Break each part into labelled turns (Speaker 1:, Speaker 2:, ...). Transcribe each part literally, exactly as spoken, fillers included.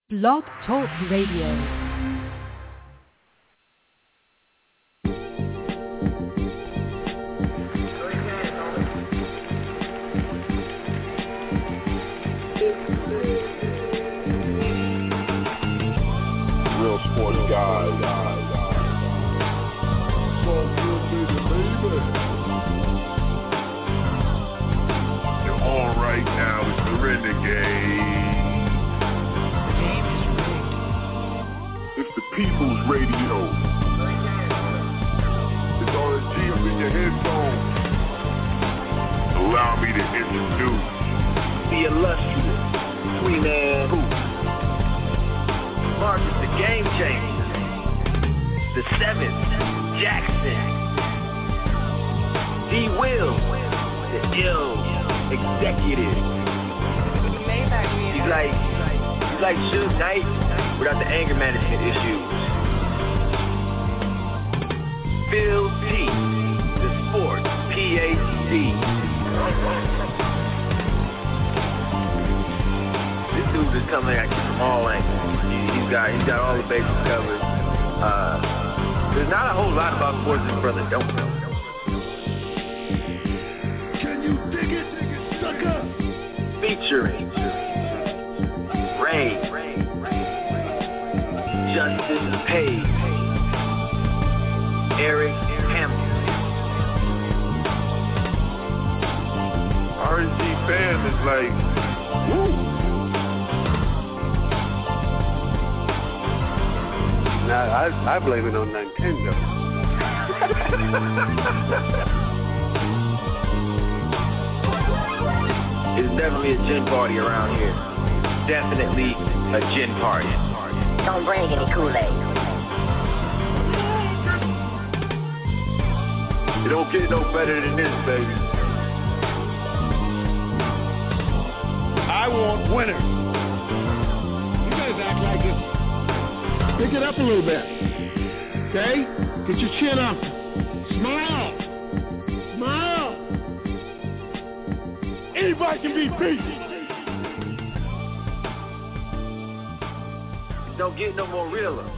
Speaker 1: Blog Talk Radio.
Speaker 2: Real sports guys. You're on right now. It's the Renegade. It's the People's Radio. It's all the G up in your headphones. Allow me to introduce
Speaker 3: the illustrious Queen Anne Booth. Marcus the Game Changer. The Seventh Jackson. D. Will, the ill executive. He's like, he's like Suge Knight without the anger management issues. Phil T, the sports P H D. This dude is coming at you from all angles. He's got, he's got all the bases covered. Uh, there's not a whole lot about sports this brother don't know.
Speaker 2: Can you dig it, sucker?
Speaker 3: Featuring Ray, Justice Page, Eric Hampton.
Speaker 2: R N G fam is like, woo.
Speaker 4: Nah, I, I blame it on Nintendo.
Speaker 3: It's definitely a gin party around here. Definitely a gin party.
Speaker 5: Don't bring any Kool-Aid.
Speaker 2: It don't get no better than this, baby. I want winners.
Speaker 6: You guys act like it. Pick it up a little bit. Okay? Get your chin up. Smile. Smile.
Speaker 2: Anybody can be beat.
Speaker 3: Don't get no more realer.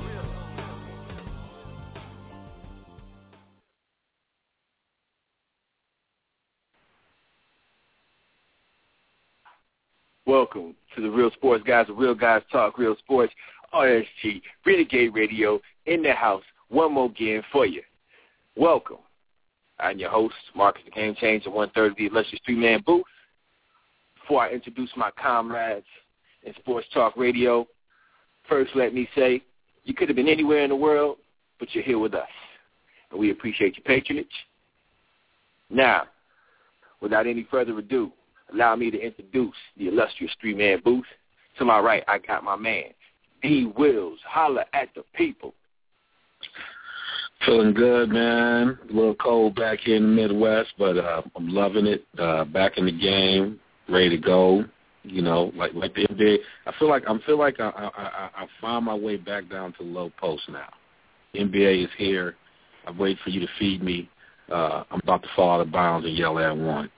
Speaker 7: Welcome to the Real Sports Guys, the Real Guys Talk Real Sports, R S G, Renegade Radio, in the house, one more again for you. Welcome. I'm your host, Marcus the Game Changer, one-third of the illustrious three-man booth. Before I introduce my comrades in Sports Talk Radio, first let me say, you could have been anywhere in the world, but you're here with us, and we appreciate your patronage. Now, without any further ado, allow me to introduce the illustrious three-man booth. To my right, I got my man, D. Wills. Holla at the people.
Speaker 8: Feeling good, man. A little cold back here in the Midwest, but uh, I'm loving it. Uh, back in the game, ready to go. You know, like like the N B A. I feel like I feel like I I, I, I found my way back down to the low post now. The N B A is here. I'm waiting for you to feed me. Uh, I'm about to fall out of bounds and yell at one.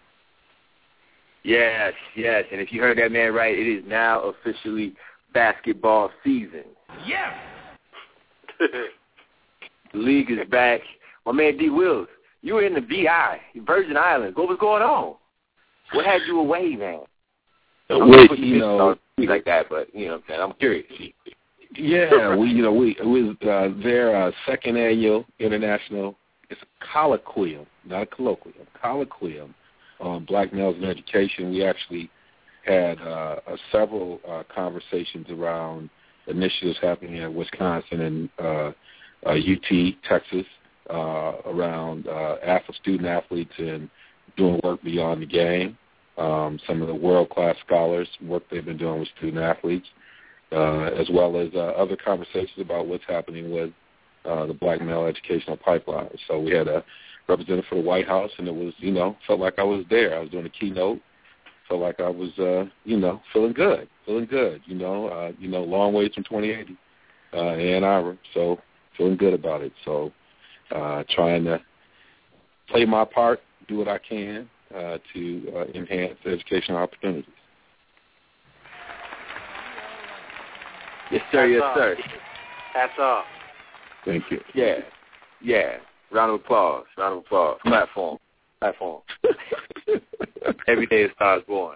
Speaker 7: Yes, yes, and if you heard that man right, it is now officially basketball season.
Speaker 3: Yes.
Speaker 7: The league is back. My man D. Wills, you were in the V I, Virgin Islands. What was going on? What had you away, man?
Speaker 8: Wait, you know,
Speaker 7: like that, but you know, man, I'm curious.
Speaker 8: Yeah, we, you know, we it was uh, their uh, second annual international. It's a colloquium, not a colloquium. Colloquium on black males in education. We actually had uh, uh, several uh, conversations around initiatives happening in Wisconsin and uh, uh, U T, Texas, uh, around uh, athlete, student athletes and doing work beyond the game. Um, some of the world-class scholars, work they've been doing with student athletes, uh, as well as uh, other conversations about what's happening with uh, the black male educational pipeline. So we had a representative for the White House, and it was, you know, felt like I was there. I was doing a keynote. Felt like I was, uh, you know, feeling good, feeling good. You know, uh, you know, long ways from twenty eighty, uh, Ann Arbor. So feeling good about it. So uh, trying to play my part, do what I can uh, to uh, enhance educational opportunities.
Speaker 7: Yes, sir.
Speaker 9: That's
Speaker 7: yes,
Speaker 9: all.
Speaker 7: sir.
Speaker 9: That's all.
Speaker 8: Thank you.
Speaker 7: Yeah. Yeah. Round of applause. Round of applause. Platform. Platform. Every day a star is born.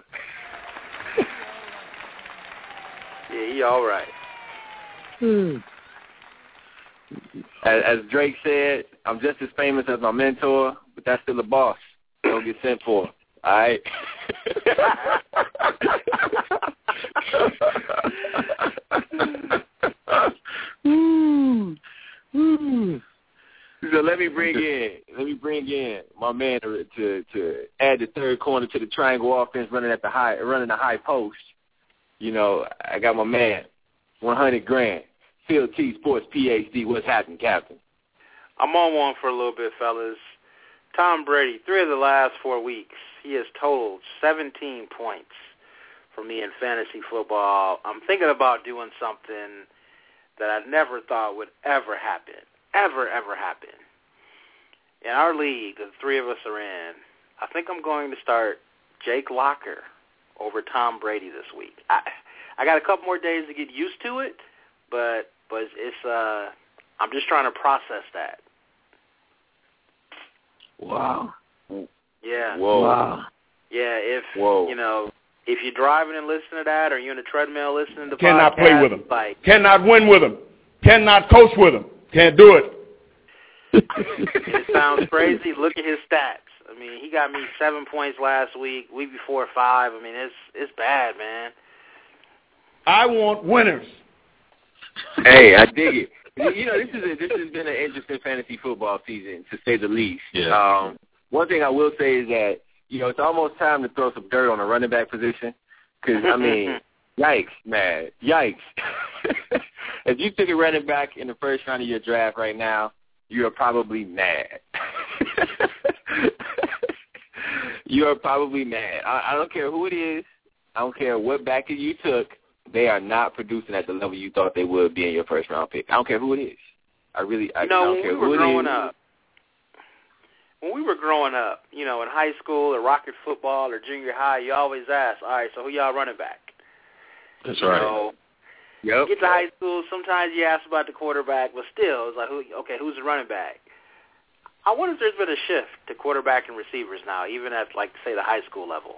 Speaker 9: Yeah, he all right.
Speaker 8: Hmm.
Speaker 7: As, as Drake said, I'm just as famous as my mentor, but that's still a boss. Don't get sent for. All right?
Speaker 8: Ooh. Ooh.
Speaker 7: So let me bring in, let me bring in my man to, to to add the third corner to the triangle offense, running at the high, running the high post. You know, I got my man, one hundred grand, Phil T Sports P H D. What's happening, Captain?
Speaker 9: I'm on one for a little bit, fellas. Tom Brady, three of the last four weeks, he has totaled seventeen points for me in fantasy football. I'm thinking about doing something that I never thought would ever happen, ever, ever happen. In our league, the three of us are in, I think I'm going to start Jake Locker over Tom Brady this week. I I got a couple more days to get used to it, but but it's uh I'm just trying to process that.
Speaker 8: Wow.
Speaker 9: Yeah.
Speaker 7: Whoa.
Speaker 8: Wow.
Speaker 9: Yeah, if
Speaker 7: Whoa.
Speaker 9: you know, if you're driving and listening to that, or you're in the treadmill listening to
Speaker 6: Cannot
Speaker 9: podcasts,
Speaker 6: play with him.
Speaker 9: like
Speaker 6: Cannot win with him. Cannot coach with him. Can't do it.
Speaker 9: it sounds crazy. Look at his stats. I mean, he got me seven points last week. Week before five. I mean, it's it's bad, man.
Speaker 6: I want winners.
Speaker 7: Hey, I dig it. You know, this is a, this has been an interesting fantasy football season, to say the least.
Speaker 8: Yeah.
Speaker 7: Um, one thing I will say is that, you know, it's almost time to throw some dirt on the running back position. Because, I mean, yikes, man. Yikes. If you took a running back in the first round of your draft right now, you are probably mad. You are probably mad. I, I don't care who it is. I don't care what back you took. They are not producing at the level you thought they would be in your first round pick. I don't care who it is. I really, I,
Speaker 9: no,
Speaker 7: I don't
Speaker 9: when
Speaker 7: care
Speaker 9: we were
Speaker 7: who it
Speaker 9: growing
Speaker 7: is.
Speaker 9: up, when we were growing up, you know, in high school or Rocket football or junior high, you always ask, all right, so who y'all running back?
Speaker 8: That's
Speaker 9: you
Speaker 8: right.
Speaker 9: Know,
Speaker 7: Yep.
Speaker 9: Get to high school, sometimes you ask about the quarterback, but still, it's like, who, okay, who's the running back? I wonder if there's been a shift to quarterback and receivers now, even at, like, say, the high school level.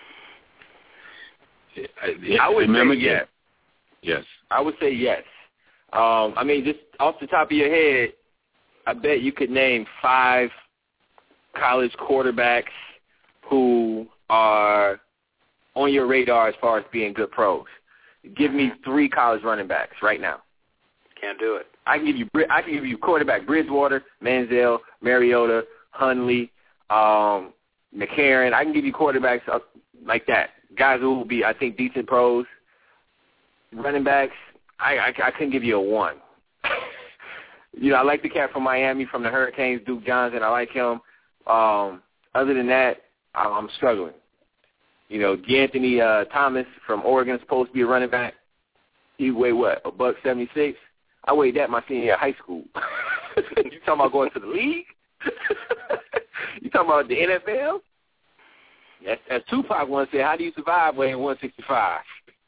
Speaker 8: I,
Speaker 7: I would
Speaker 8: remember
Speaker 7: say yes.
Speaker 8: Yes.
Speaker 7: I would say yes. Um, I mean, just off the top of your head, I bet you could name five college quarterbacks who are on your radar as far as being good pros. Give me three college running backs right now.
Speaker 9: Can't do it.
Speaker 7: I can give you I can give you quarterback Bridgewater, Manziel, Mariota, Hundley, um, McCarron. I can give you quarterbacks like that. Guys who will be, I think, decent pros. Running backs, I, I, I couldn't give you a one. You know, I like the cat from Miami, from the Hurricanes, Duke Johnson. I like him. Um, other than that, I'm, I'm struggling. You know, D'Anthony uh, Thomas from Oregon is supposed to be a running back. He weighed, what, a buck seventy-six? I weighed that my senior year of high school. You talking about going to the league? You talking about the N F L? As, as Tupac once said, how do you survive weighing one sixty-five?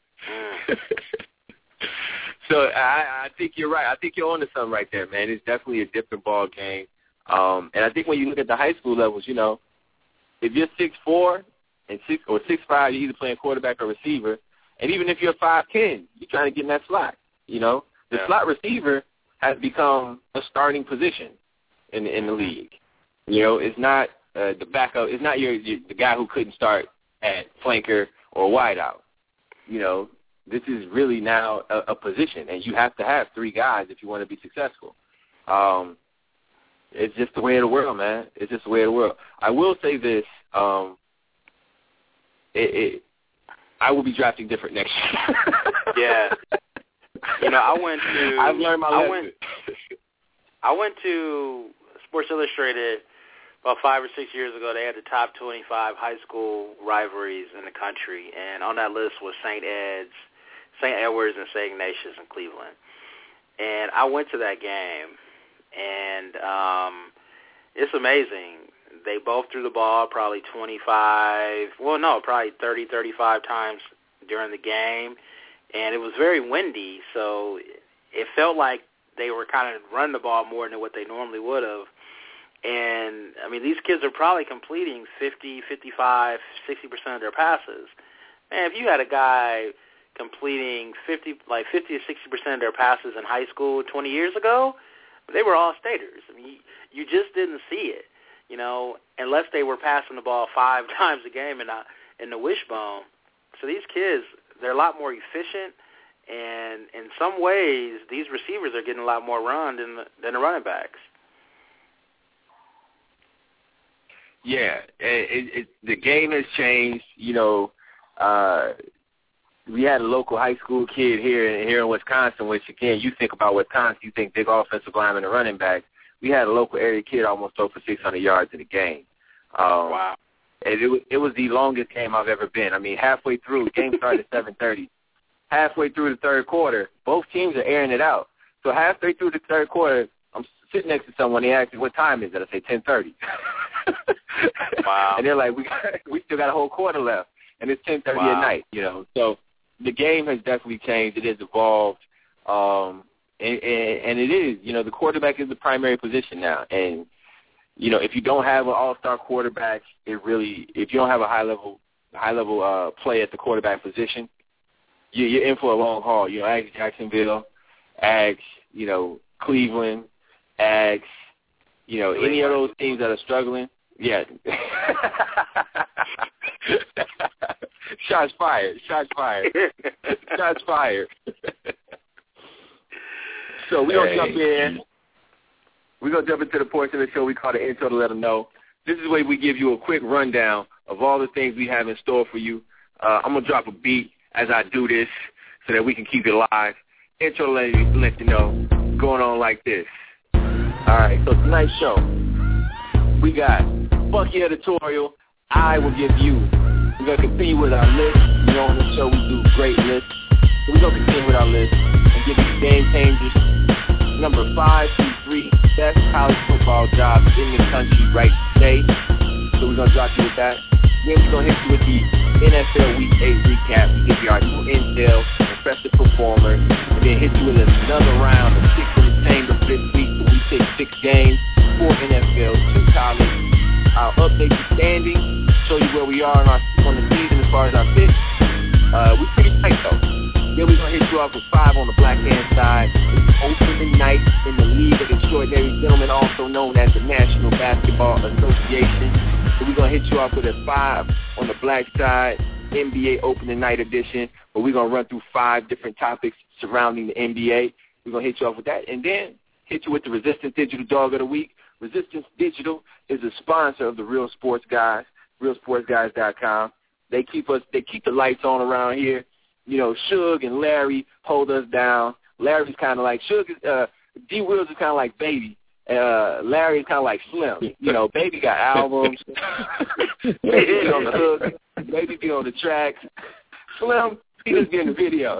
Speaker 7: So I, I think you're right. I think you're onto something right there, man. It's definitely a different ball game. Um, and I think when you look at the high school levels, you know, if you're six four and six or six five, you're either playing quarterback or receiver. And even if you're five ten, you're trying to get in that slot. You know, the
Speaker 9: yeah.
Speaker 7: slot receiver has become a starting position in in the league. You know, it's not uh, the backup. It's not your, your the guy who couldn't start at flanker or wideout. You know, this is really now a, a position, and you have to have three guys if you want to be successful. Um, it's just the way of the world, man. It's just the way of the world. I will say this. Um, it, it, I will be drafting different next year.
Speaker 9: Yeah. You know, I went to...
Speaker 7: I've learned my
Speaker 9: I
Speaker 7: lesson.
Speaker 9: went, I went to Sports Illustrated about five or six years ago. They had the top twenty-five high school rivalries in the country, and on that list was Saint Ed's, Saint Edwards, and Saint Ignatius in Cleveland. And I went to that game, and um, it's amazing. They both threw the ball probably twenty-five, well, no, probably thirty, thirty-five times during the game. and it was very windy, so it felt like they were kind of running the ball more than what they normally would have. And, I mean, these kids are probably completing fifty, fifty-five, sixty percent of their passes. Man, if you had a guy completing fifty, like fifty to sixty percent of their passes in high school twenty years ago, they were all staters. I mean, you, you just didn't see it, you know, unless they were passing the ball five times a game in, a, in the wishbone. So these kids, they're a lot more efficient, and in some ways, these receivers are getting a lot more run than the, than the running backs.
Speaker 7: Yeah, it, it, the game has changed. You know, uh, we had a local high school kid here here in Wisconsin, which, again, you think about Wisconsin, you think big offensive lineman and running back. We had a local area kid almost throw for six hundred yards in a game. Um,
Speaker 9: wow.
Speaker 7: And it, it was the longest game I've ever been. I mean, halfway through, the game started at seven thirty. Halfway through the third quarter, both teams are airing it out. So halfway through the third quarter, I'm sitting next to someone. They ask me, what time is it? I say ten thirty.
Speaker 9: Wow.
Speaker 7: And they're like, we got, we still got a whole quarter left, and it's ten thirty
Speaker 9: wow.
Speaker 7: at night, you know. So the game has definitely changed. It has evolved, um, and, and, and it is, you know, the quarterback is the primary position now. And, you know, if you don't have an all-star quarterback, it really, if you don't have a high-level high-level uh, play at the quarterback position, you, you're in for a long haul. You know, ask Jacksonville, ask, you know, Cleveland, ask, you know, any of those teams that are struggling. Yeah. Shots fired. Shots fired. Shots fired. So we're going to jump in. We're going to jump into the portion of the show we call the intro to let them know. This is where we give you a quick rundown of all the things we have in store for you. Uh, I'm going to drop a beat as I do this so that we can keep it live. Intro to let you, let you know going on like this. All right, so tonight's show, we got Funky Editorial. I will give you. We're going to continue with our list. You know, on the show we do great lists. So we're going to continue with our list and give you Game Changers, number five through three best college football jobs in the country right today. So we're going to drop you with that. Then we're going to hit you with the N F L Week eight recap. We give you our new intel, impressive performers, and then hit you with another round of six in the chamber this week. So we take six games, four N F L, two college. I'll update the standings, show you where we are on, our, on the season as far as our picks. Uh, we're pretty tight, though. Then we're going to hit you off with five on the black-hand side. It's opening night in the League of Extraordinary Gentlemen, also known as the National Basketball Association. So we're going to hit you off with a five on the black side, N B A opening night edition, where we're going to run through five different topics surrounding the N B A. We're going to hit you off with that, and then hit you with the Resistance Digital Dog of the Week. Resistance Digital is a sponsor of the Real Sports Guys, real sports guys dot com. They keep us, they keep the lights on around here. You know, Suge and Larry hold us down. Larry's kind of like Suge. Uh, D Wills is kind of like Baby. Uh, Larry's kind of like Slim. You know, Baby got albums. Baby be on the hook. Baby be on the tracks. Slim, he just be in the video.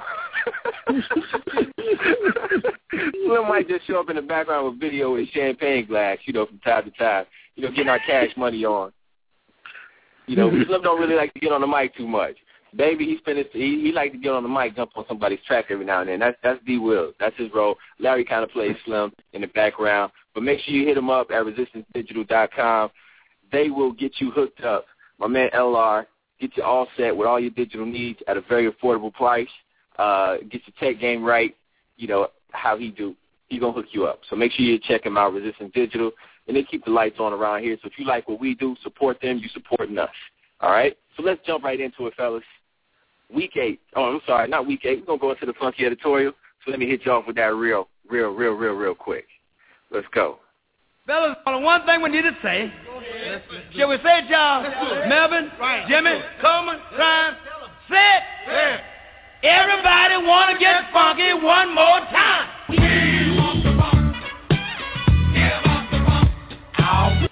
Speaker 7: Slim might just show up in the background with video with champagne glass, you know, from time to time. You know, getting our cash money on. You know, Slim don't really like to get on the mic too much. Baby, he's finished. He, he like to get on the mic, jump on somebody's track every now and then. That's that's D. Wills. That's his role. Larry kind of plays Slim in the background. But make sure you hit him up at resistance digital dot com. They will get you hooked up. My man L R, get you all set with all your digital needs at a very affordable price. Uh, get your tech game right. You know, how he do. He going to hook you up. So make sure you check him out, Resistance Digital. And they keep the lights on around here. So if you like what we do, support them. You supporting us. All right? So let's jump right into it, fellas. Week eight. Oh, I'm sorry, not week eight. We're going to go into the Funky Editorial. So let me hit you off with that real, real, real, real, real quick. Let's go.
Speaker 10: Fellas, only one thing we need to say. Shall we say it, y'all? Melvin, right. Jimmy, Coleman, Ryan, say it. Yeah. Everybody want to get funky one more time. We want the funk. Give us the funk. Ow.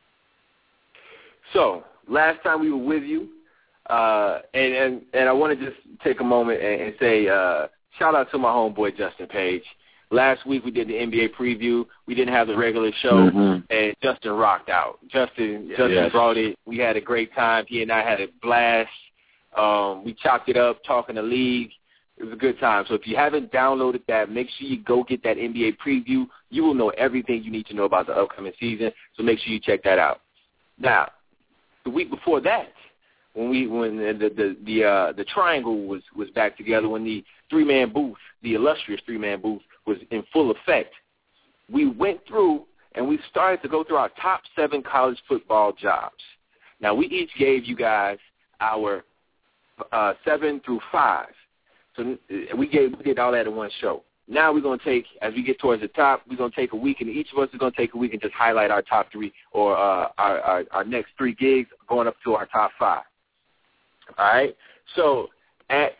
Speaker 7: So, last time we were with you, uh, and, and, and I want to just take a moment and, and say uh, shout out to my homeboy Justin Page. Last week we did the N B A preview. We didn't have the regular show, mm-hmm. and Justin rocked out. Justin, yes. Justin brought it. We had a great time. He and I had a blast. Um, we chopped it up, talking the league, It was a good time. So if you haven't downloaded that, make sure you go get that N B A preview. You will know everything you need to know about the upcoming season, so make sure you check that out. Now, the week before that, when we when the the the, uh, the triangle was, was back together, when the three-man booth, the illustrious three-man booth, was in full effect, we went through and we started to go through our top seven college football jobs. Now, we each gave you guys our uh, seven through five. So we gave we did all that in one show. Now we're going to take, as we get towards the top, we're going to take a week, and each of us is going to take a week and just highlight our top three or uh, our, our, our next three gigs going up to our top five. All right? So at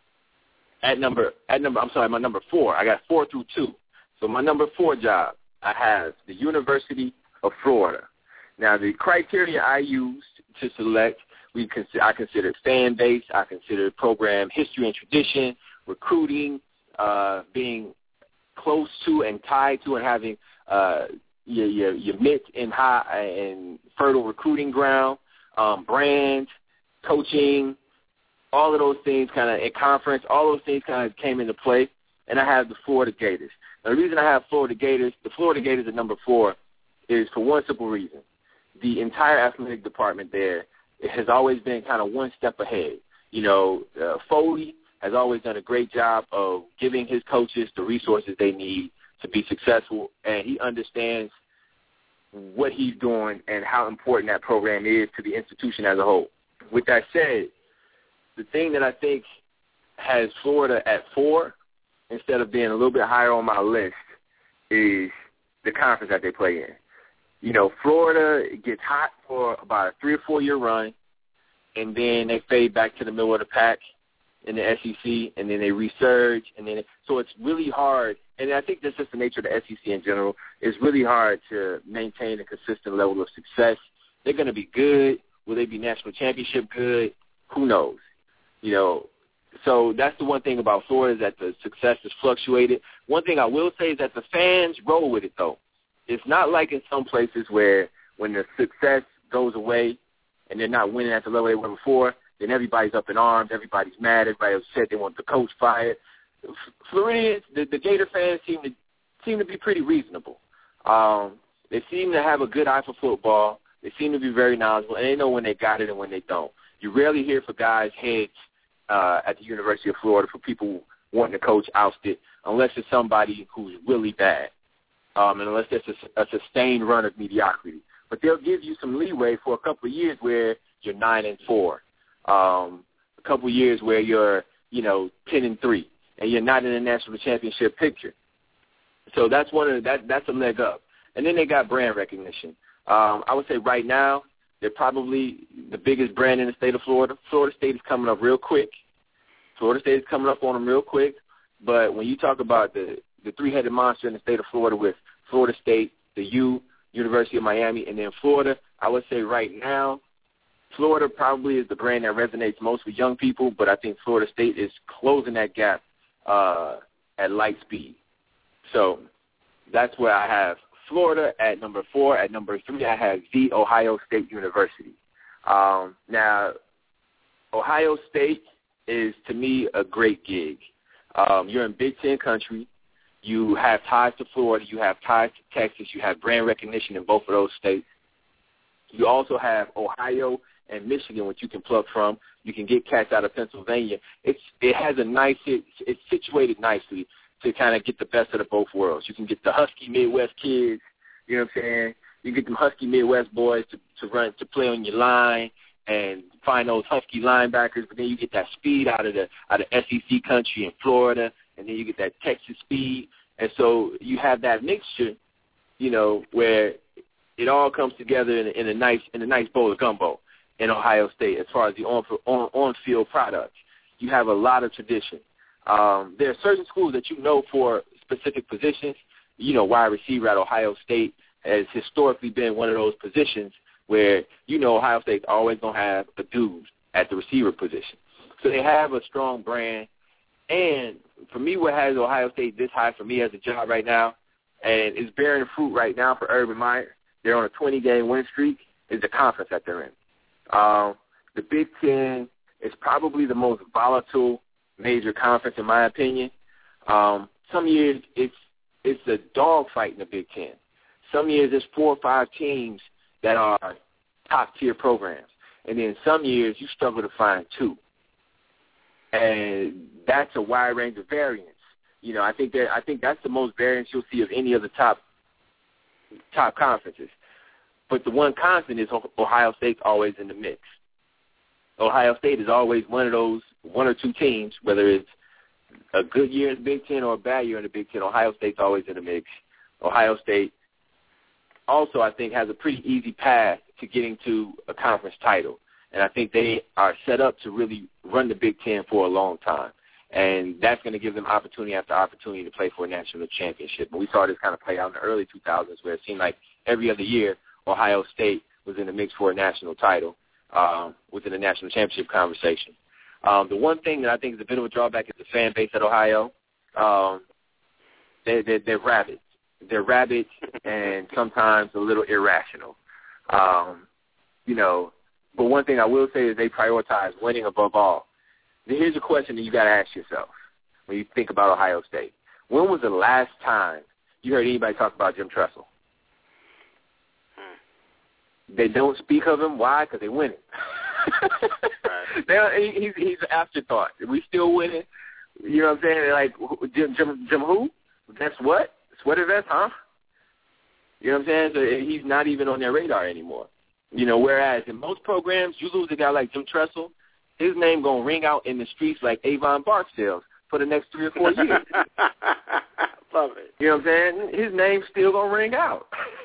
Speaker 7: at number, at number, I'm sorry, my number four, I got four through two. So my number four job, I have the University of Florida. Now, the criteria I used to select, we consider, I considered fan base, I considered program history and tradition, recruiting, uh, being close to and tied to and having uh, your, your, your midst and high and fertile recruiting ground, um, brand, coaching, all of those things kind of in conference, all those things kind of came into play, and I have the Florida Gators. Now, the reason I have Florida Gators, the Florida Gators at number four, is for one simple reason. The entire athletic department there has always been kind of one step ahead. You know, uh, Foley has always done a great job of giving his coaches the resources they need to be successful, and he understands what he's doing and how important that program is to the institution as a whole. With that said, the thing that I think has Florida at four instead of being a little bit higher on my list is the conference that they play in. You know, Florida gets hot for about a three or four year run, and then they fade back to the middle of the pack in the S E C, and then they resurge, and then it, so it's really hard. And I think that's just the nature of the S E C in general. It's really hard to maintain a consistent level of success. They're going to be good. Will they be national championship good? Who knows? You know, so that's the one thing about Florida is that the success is fluctuated. One thing I will say is that the fans roll with it, though. It's not like in some places where when the success goes away and they're not winning at the level they were before, then everybody's up in arms, everybody's mad, everybody's upset, they want the coach fired. Floridians, the, the Gator fans seem to seem to be pretty reasonable. Um, they seem to have a good eye for football. They seem to be very knowledgeable, and they know when they got it and when they don't. You rarely hear for guys' heads uh, at the University of Florida for people wanting to coach ousted unless it's somebody who's really bad. Um, and unless there's a, a sustained run of mediocrity. But they'll give you some leeway for a couple of years where you're nine and four, um, a couple of years where you're, you know, ten and three, and you're not in the national championship picture. So that's one of the, that that's a leg up. And then they got brand recognition. Um, I would say right now they're probably the biggest brand in the state of Florida. Florida State is coming up real quick. Florida State is coming up on them real quick. But when you talk about the the three-headed monster in the state of Florida with Florida State, the U, University of Miami, and then Florida, I would say right now Florida probably is the brand that resonates most with young people, but I think Florida State is closing that gap uh, at light speed. So that's where I have Florida at number four. At number three, I have The Ohio State University. Um, now, Ohio State is, to me, a great gig. Um, you're in Big Ten country. You have ties to Florida. You have ties to Texas. You have brand recognition in both of those states. You also have Ohio and Michigan, which you can plug from. You can get cats out of Pennsylvania. It's it has a nice it, it's situated nicely to kind of get the best of the both worlds. You can get the husky Midwest kids. You know what I'm saying? You get them husky Midwest boys to, to run to play on your line and find those husky linebackers. But then you get that speed out of the out of S E C country in Florida. And then you get that Texas speed. And so you have that mixture, you know, where it all comes together in a, in a nice in a nice bowl of gumbo in Ohio State as far as the on, on, on-field product. You have a lot of tradition. Um, there are certain schools that you know for specific positions. You know, wide receiver at Ohio State has historically been one of those positions where, you know, Ohio State's always going to have a dude at the receiver position. So they have a strong brand. And for me, what has Ohio State this high for me as a job right now, and is bearing fruit right now for Urban Meyer, they're on a twenty-game win streak, is the conference that they're in. Um, the Big Ten is probably the most volatile major conference, in my opinion. Um, some years it's it's a dogfight in the Big Ten. Some years there's four or five teams that are top-tier programs. And then some years you struggle to find two. And that's a wide range of variance. You know, I think that I think that's the most variance you'll see of any of the top top conferences. But the one constant is Ohio State's always in the mix. Ohio State is always one of those one or two teams, whether it's a good year in the Big Ten or a bad year in the Big Ten. Ohio State's always in the mix. Ohio State also, I think, has a pretty easy path to getting to a conference title. And I think they are set up to really run the Big Ten for a long time. And that's going to give them opportunity after opportunity to play for a national championship. And we saw this kind of play out in the early two thousands where it seemed like every other year Ohio State was in the mix for a national title um, within the national championship conversation. Um, the one thing that I think is a bit of a drawback is the fan base at Ohio. Um, they, they, they're rabid. They're rabid and sometimes a little irrational. Um, you know, but one thing I will say is they prioritize winning above all. Now, here's a question that you got to ask yourself when you think about Ohio State. When was the last time you heard anybody talk about Jim Tressel? Hmm. They don't speak of him. Why? Because they're winning. they, he's, he's an afterthought. We still winning. You know what I'm saying? They're like, Jim, Jim, Jim who? That's what? Sweater vest, huh? You know what I'm saying? So he's not even on their radar anymore. You know, whereas in most programs, you lose a guy like Jim Tressel, his name going to ring out in the streets like Avon Barksdale for the next three or four years.
Speaker 9: Love it.
Speaker 7: You know what I'm saying? His name's still going to ring out.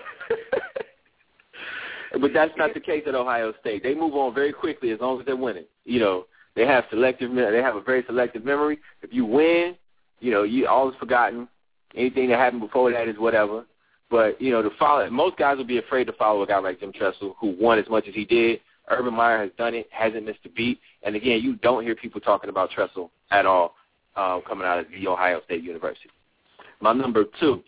Speaker 7: But that's not the case at Ohio State. They move on very quickly as long as they're winning. You know, they have selective. They have a very selective memory. If you win, you know, you all is forgotten. Anything that happened before that is whatever. But, you know, to follow, most guys would be afraid to follow a guy like Jim Tressel who won as much as he did. Urban Meyer has done it, hasn't missed a beat. And, again, you don't hear people talking about Tressel at all uh, coming out of the Ohio State University. My number two,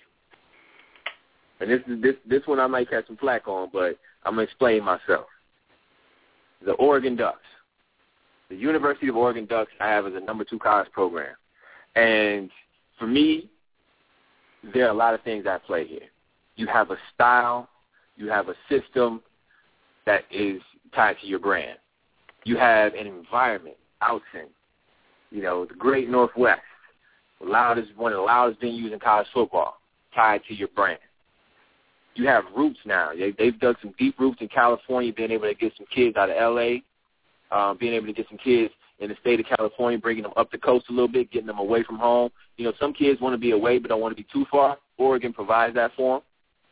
Speaker 7: and this is this this one I might catch some flack on, but I'm going to explain myself. The Oregon Ducks. The University of Oregon Ducks I have as a number two college program. And for me, there are a lot of things at play here. You have a style, you have a system that is tied to your brand. You have an environment, Outson, you know, the Great Northwest, loudest, one of the loudest venues in college football, tied to your brand. You have roots now. They, they've dug some deep roots in California, being able to get some kids out of L A, um, being able to get some kids in the state of California, bringing them up the coast a little bit, getting them away from home. You know, some kids want to be away but don't want to be too far. Oregon provides that for them.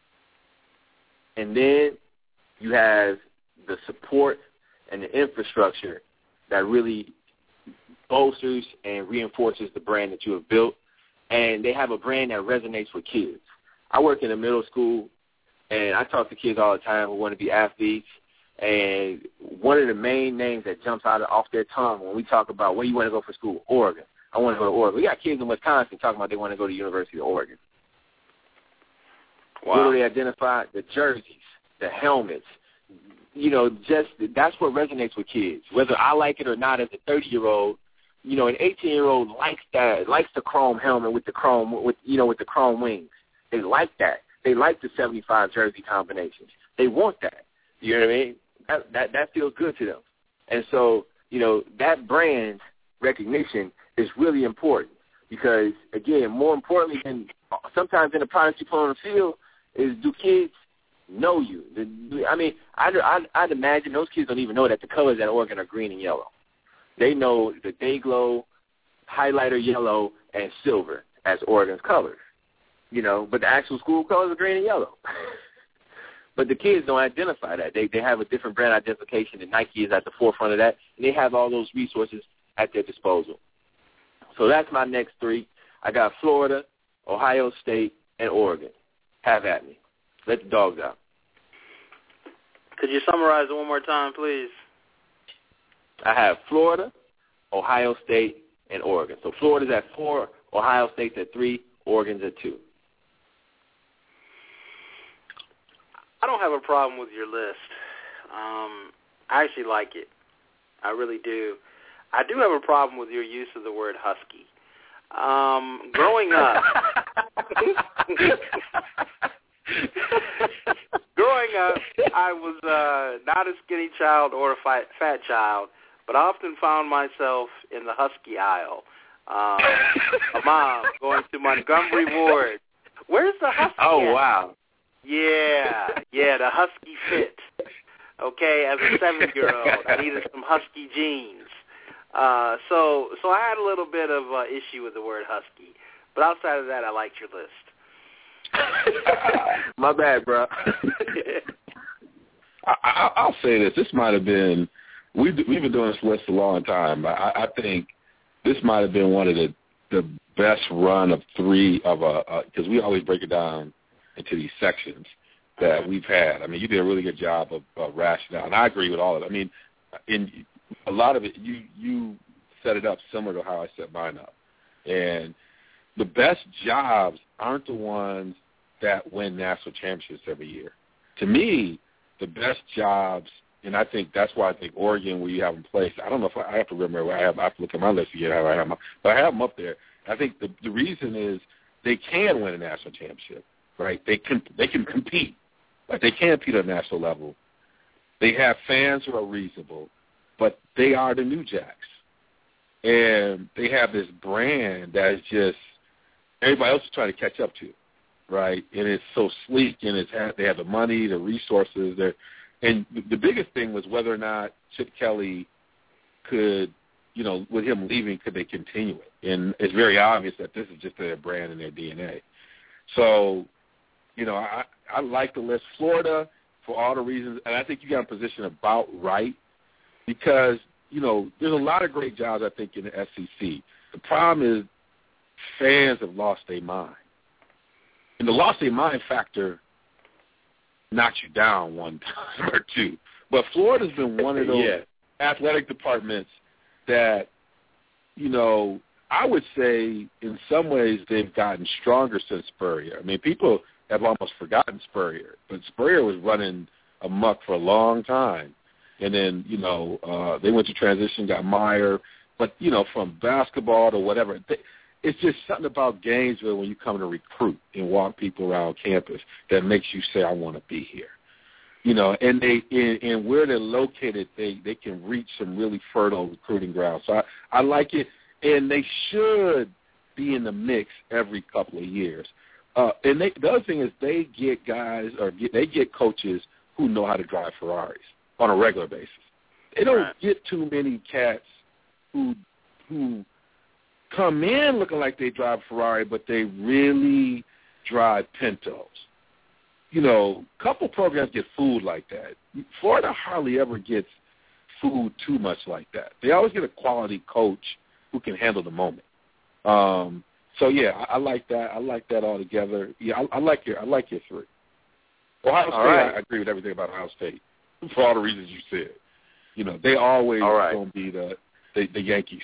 Speaker 7: And then you have the support and the infrastructure that really bolsters and reinforces the brand that you have built. And they have a brand that resonates with kids. I work in a middle school, and I talk to kids all the time who want to be athletes. And one of the main names that jumps out of, off their tongue when we talk about where you want to go for school, Oregon. I want to go to Oregon. We got kids in Wisconsin talking about they want to go to the University of Oregon. Wow. What do they identify? The jerseys, the helmets. You know, just that's what resonates with kids. Whether I like it or not as a thirty-year-old, you know, an eighteen-year-old likes that, likes the chrome helmet with the chrome, with you know, with the chrome wings. They like that. They like the seventy-five jersey combinations. They want that. You know what I mean? That, that that feels good to them. And so, you know, that brand recognition is really important because, again, more importantly than sometimes in the products you put on the field is do kids know you? I mean, I'd, I'd, I'd imagine those kids don't even know that the colors at Oregon are green and yellow. They know the Dayglow, highlighter yellow, and silver as Oregon's colors. You know, but the actual school colors are green and yellow. But the kids don't identify that. They they have a different brand identification, and Nike is at the forefront of that. And they have all those resources at their disposal. So that's my next three. I got Florida, Ohio State, and Oregon. Have at me. Let the dogs out.
Speaker 9: Could you summarize it one more time, please?
Speaker 7: I have Florida, Ohio State, and Oregon. So Florida's at four, Ohio State's at three, Oregon's at two.
Speaker 9: I don't have a problem with your list. Um, I actually like it. I really do. I do have a problem with your use of the word husky. Um, growing up, growing up, I was uh, not a skinny child or a fat, fat child, but I often found myself in the husky aisle. Um, a mom going to Montgomery Ward. Where's the husky?
Speaker 3: Oh,
Speaker 9: at?
Speaker 3: wow.
Speaker 9: Yeah, yeah, the husky fit. Okay, as a seven-year-old, I needed some husky jeans. Uh, so, so I had a little bit of uh, issue with the word husky, but outside of that, I liked your list.
Speaker 3: My bad, bro.
Speaker 8: I, I, I'll say this: this might have been we've we've been doing this list a long time, but I, I think this might have been one of the the best run of three of a because we always break it down into these sections that we've had. I mean, you did a really good job of, of rationale, and I agree with all of it. I mean, in a lot of it, you you set it up similar to how I set mine up. And the best jobs aren't the ones that win national championships every year. To me, the best jobs, and I think that's why I think Oregon, where you have them placed, I don't know if I, I have to remember where I have, I have to look at my list again, how I have them, but I have them up there. I think the, the reason is they can win a national championship, right? They can, they can compete. Like they can compete at a national level. They have fans who are reasonable, but they are the New Jacks. And they have this brand that is just everybody else is trying to catch up to, right? And it's so sleek, and it's they have the money, the resources. They're, and the biggest thing was whether or not Chip Kelly could, you know, with him leaving, could they continue it? And it's very obvious that this is just their brand and their D N A. So, you know, I, I like the list. Florida, for all the reasons, and I think you got a position about right because, you know, there's a lot of great jobs, I think, in the S E C. The problem is fans have lost their mind. And the lost their mind factor knocks you down one time or two. But Florida's been one of those yeah. athletic departments that, you know, I would say in some ways they've gotten stronger since Spurrier. I mean, people have almost forgotten Spurrier, but Spurrier was running amok for a long time. And then, you know, uh, they went to transition, got Meyer. But, you know, from basketball to whatever, they, it's just something about Gainesville when you come to recruit and walk people around campus that makes you say, I want to be here. You know, and they and, and where they're located, they, they can reach some really fertile recruiting grounds. So I, I like it, and they should be in the mix every couple of years. Uh, and they, the other thing is they get guys or get, they get coaches who know how to drive Ferraris on a regular basis. They don't right. get too many cats who who come in looking like they drive Ferrari, but they really drive Pintos. You know, a couple programs get food like that. Florida hardly ever gets food too much like that. They always get a quality coach who can handle the moment. Um, so yeah, I, I like that. I like that altogether. Yeah, I, I like your I like your three. Ohio State, right. I, I agree with everything about Ohio State for all the reasons you said. You know, they always right. going to be the, the the Yankees.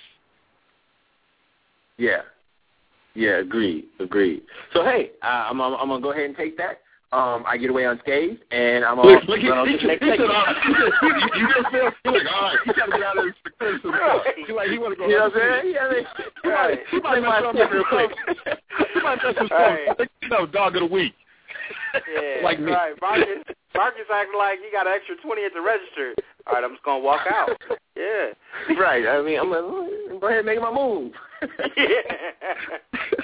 Speaker 3: Yeah, yeah, agreed, agreed. So hey, uh, I'm, I'm I'm gonna go ahead and take that. Um, I get away unscathed, and I'm on to the next segment. You just feel like, all right, he's got to get out of this criticism. He like he want to go. You know what I'm saying? Yeah, I mean, he might, he might mess up real quick. He might mess up. I think you know, dog of the week.
Speaker 9: Yeah,
Speaker 3: like me.
Speaker 9: Right, Marcus, Marcus acting like he got an extra twenty at the register. All right, I'm just gonna walk out. Yeah.
Speaker 3: Right. I mean, I'm like, go ahead and make my move.
Speaker 9: Yeah.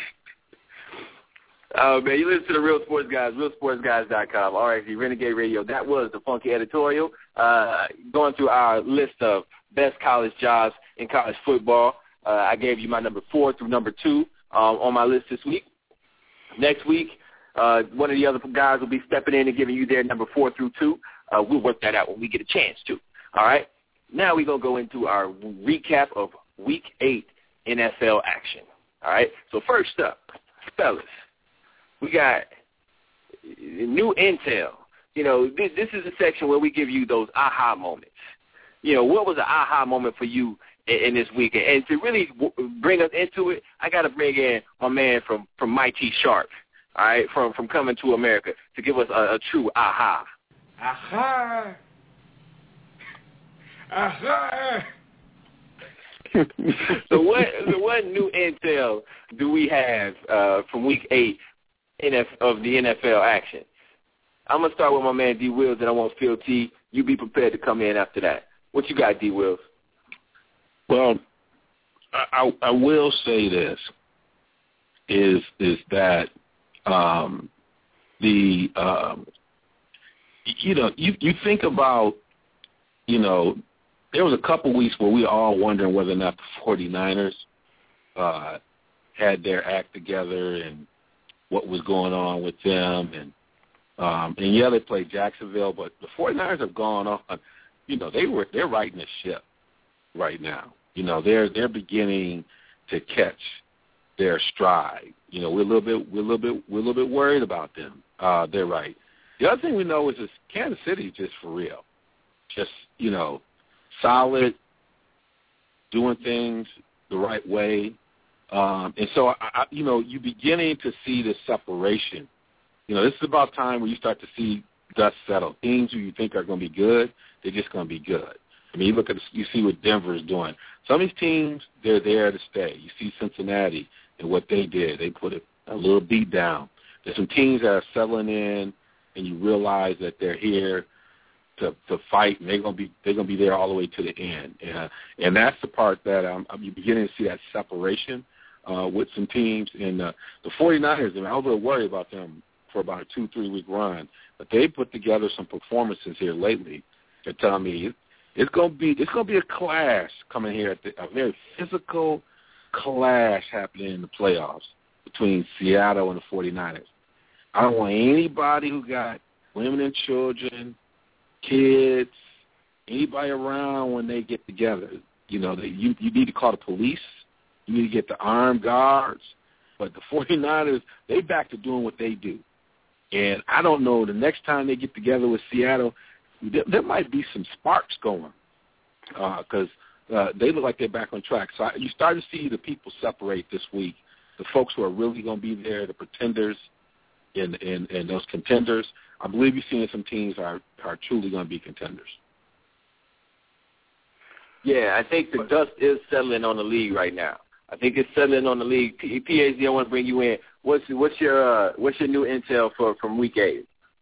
Speaker 3: Oh, man, you listen to the Real Sports Guys, real sports guys dot com, R X D Renegade Radio. That was the funky editorial, uh, going through our list of best college jobs in college football. Uh, I gave you my number four through number two um, on my list this week. Next week, uh, one of the other guys will be stepping in and giving you their number four through two. Uh, we'll work that out when we get a chance to. All right? Now we're going to go into our recap of Week eight N F L action. All right? So first up, fellas, we got new intel. You know, this, this is a section where we give you those aha moments. You know, what was an aha moment for you in, in this week? And to really w- bring us into it, I got to bring in my man from, from Mighty Sharp, all right, from, from Coming to America, to give us a, a true aha.
Speaker 6: Aha. Aha.
Speaker 3: so what so what new intel do we have uh, from week eight N F, of the N F L action? I'm going to start with my man D. Wills, and I want Phil T. You be prepared to come in after that. What you got, D. Wills?
Speaker 8: Well, I, I will say this, is is that um, the, um, you know, you, you think about, you know, there was a couple weeks where we were all wondering whether or not the 49ers uh, had their act together and what was going on with them. And, um, and yeah, they played Jacksonville, but the 49ers have gone on. You know, they were they're riding the ship right now. You know, they're they're beginning to catch their stride. You know, we're a little bit we're a little bit we're a little bit worried about them. Uh, they're right. The other thing we know is this Kansas City just for real, just you know, solid, doing things the right way. Um, and so, I, I, you know, you're beginning to see this separation. You know, this is about time where you start to see dust settle. Teams who you think are going to be good, they're just going to be good. I mean, you look at the, you see what Denver is doing. Some of these teams, they're there to stay. You see Cincinnati and what they did. They put a, a little beat down. There's some teams that are settling in, and you realize that they're here to to fight, and they're gonna be they're gonna be there all the way to the end. And and that's the part that um, I'm beginning to see that separation uh, with some teams. And uh, the 49ers, I mean, I was a little worried about them for about a two three week run, but they put together some performances here lately that tell me it's gonna be it's gonna be a clash coming here at the, a very physical clash happening in the playoffs between Seattle and the 49ers. I don't want anybody who got women and children, kids, anybody around when they get together. You know, they, you, you need to call the police. You need to get the armed guards. But the 49ers, they back to doing what they do. And I don't know, the next time they get together with Seattle, there, there might be some sparks going because uh, uh, they look like they're back on track. So I, you start to see the people separate this week, the folks who are really going to be there, the pretenders and, and, and those contenders. I believe you're seeing some teams are, are truly going to be contenders.
Speaker 3: Yeah, I think the dust is settling on the league right now. I think it's settling on the league. P A Z, I want to bring you in. What's what's your uh, what's your new intel for from week eight?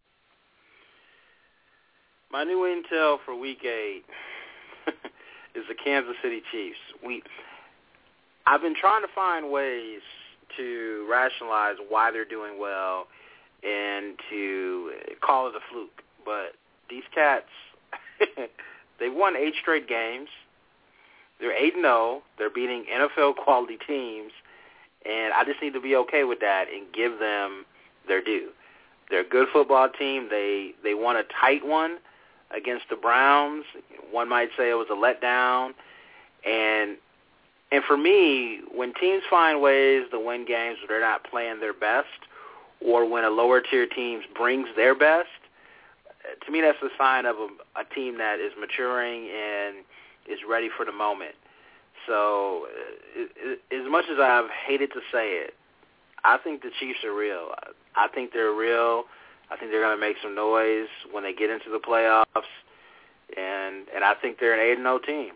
Speaker 9: My new intel for week eight is the Kansas City Chiefs. We I've been trying to find ways to rationalize why they're doing well and to call it a fluke. But these cats, they've won eight straight games. They're eight and oh. They're beating N F L-quality teams, and I just need to be okay with that and give them their due. They're a good football team. They they won a tight one against the Browns. One might say it was a letdown. And and for me, when teams find ways to win games where they're not playing their best, or when a lower-tier team brings their best, to me that's a sign of a, a team that is maturing and is ready for the moment. So as much as I've hated to say it, I think the Chiefs are real. I think they're real. I think they're going to make some noise when they get into the playoffs, and and I think they're an eight and oh team.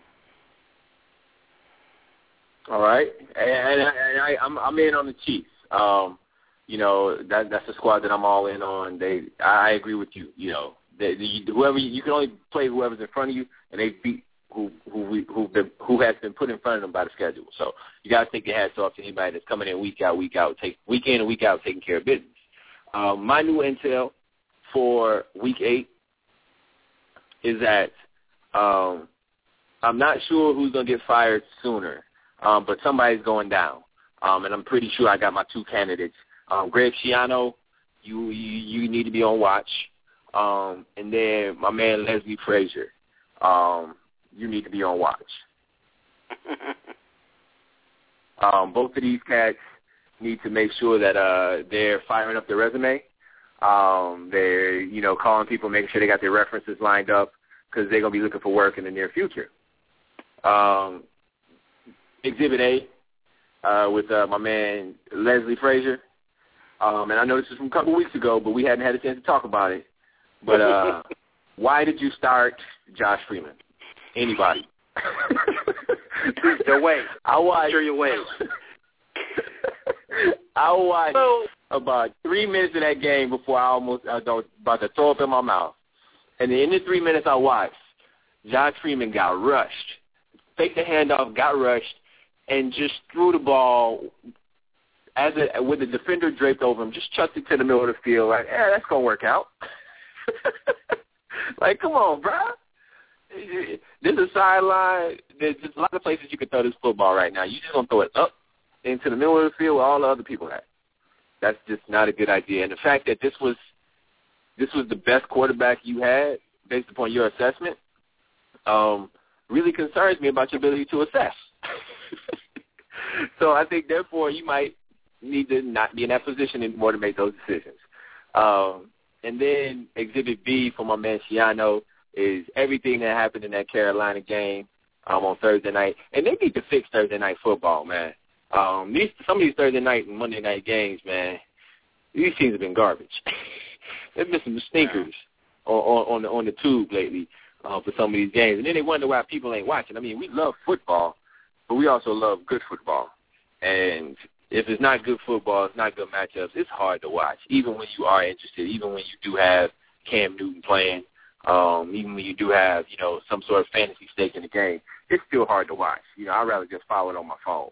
Speaker 3: All right, and, and, and I, I'm I'm in on the Chiefs. Um, you know that that's the squad that I'm all in on. They, I agree with you. You know, they, the, whoever you can only play whoever's in front of you, and they beat who who we, who been who has been put in front of them by the schedule. So you got to take your hats off to anybody that's coming in week out, week out, take week in and week out, taking care of business. Um, my new intel for week eight is that um, I'm not sure who's going to get fired sooner, um, but somebody's going down, um, and I'm pretty sure I got my two candidates. Um, Greg Schiano, you, you you need to be on watch, um, and then my man Leslie Frazier, um, you need to be on watch. um, both of these cats need to make sure that uh, they're firing up their resume. Um, they're, you know, calling people, making sure they got their references lined up because they're going to be looking for work in the near future. Um, Exhibit A uh, with uh, my man Leslie Frazier. Um, and I know this is from a couple weeks ago, but we hadn't had a chance to talk about it. But uh, why did you start Josh Freeman? Anybody?
Speaker 9: Your weight.
Speaker 3: I watched.
Speaker 9: Sure your weight.
Speaker 3: I watched about three minutes of that game before I almost I was about to throw up in my mouth. And in the three minutes I watched, Josh Freeman got rushed, faked the handoff, got rushed, and just threw the ball as a, with the defender draped over him, just chucked it to the middle of the field. Like, yeah, that's gonna work out. Like, come on, bro. There's a sideline. There's just a lot of places you can throw this football right now. You just gonna throw it up into the middle of the field where all the other people at. That's just not a good idea. And the fact that this was this was the best quarterback you had, based upon your assessment, um, really concerns me about your ability to assess. So I think, therefore, you might need to not be in that position anymore to make those decisions. Um, and then Exhibit B for my man Shiano is everything that happened in that Carolina game um, on Thursday night. And they need to fix Thursday night football, man. Um, these some of these Thursday night and Monday night games, man, these teams have been garbage. They've been some stinkers on, on, on, the, on the tube lately uh, for some of these games. And then they wonder why people ain't watching. I mean, we love football, but we also love good football. And if it's not good football, it's not good matchups, it's hard to watch, even when you are interested, even when you do have Cam Newton playing, um, even when you do have, you know, some sort of fantasy stake in the game. It's still hard to watch. You know, I'd rather just follow it on my phone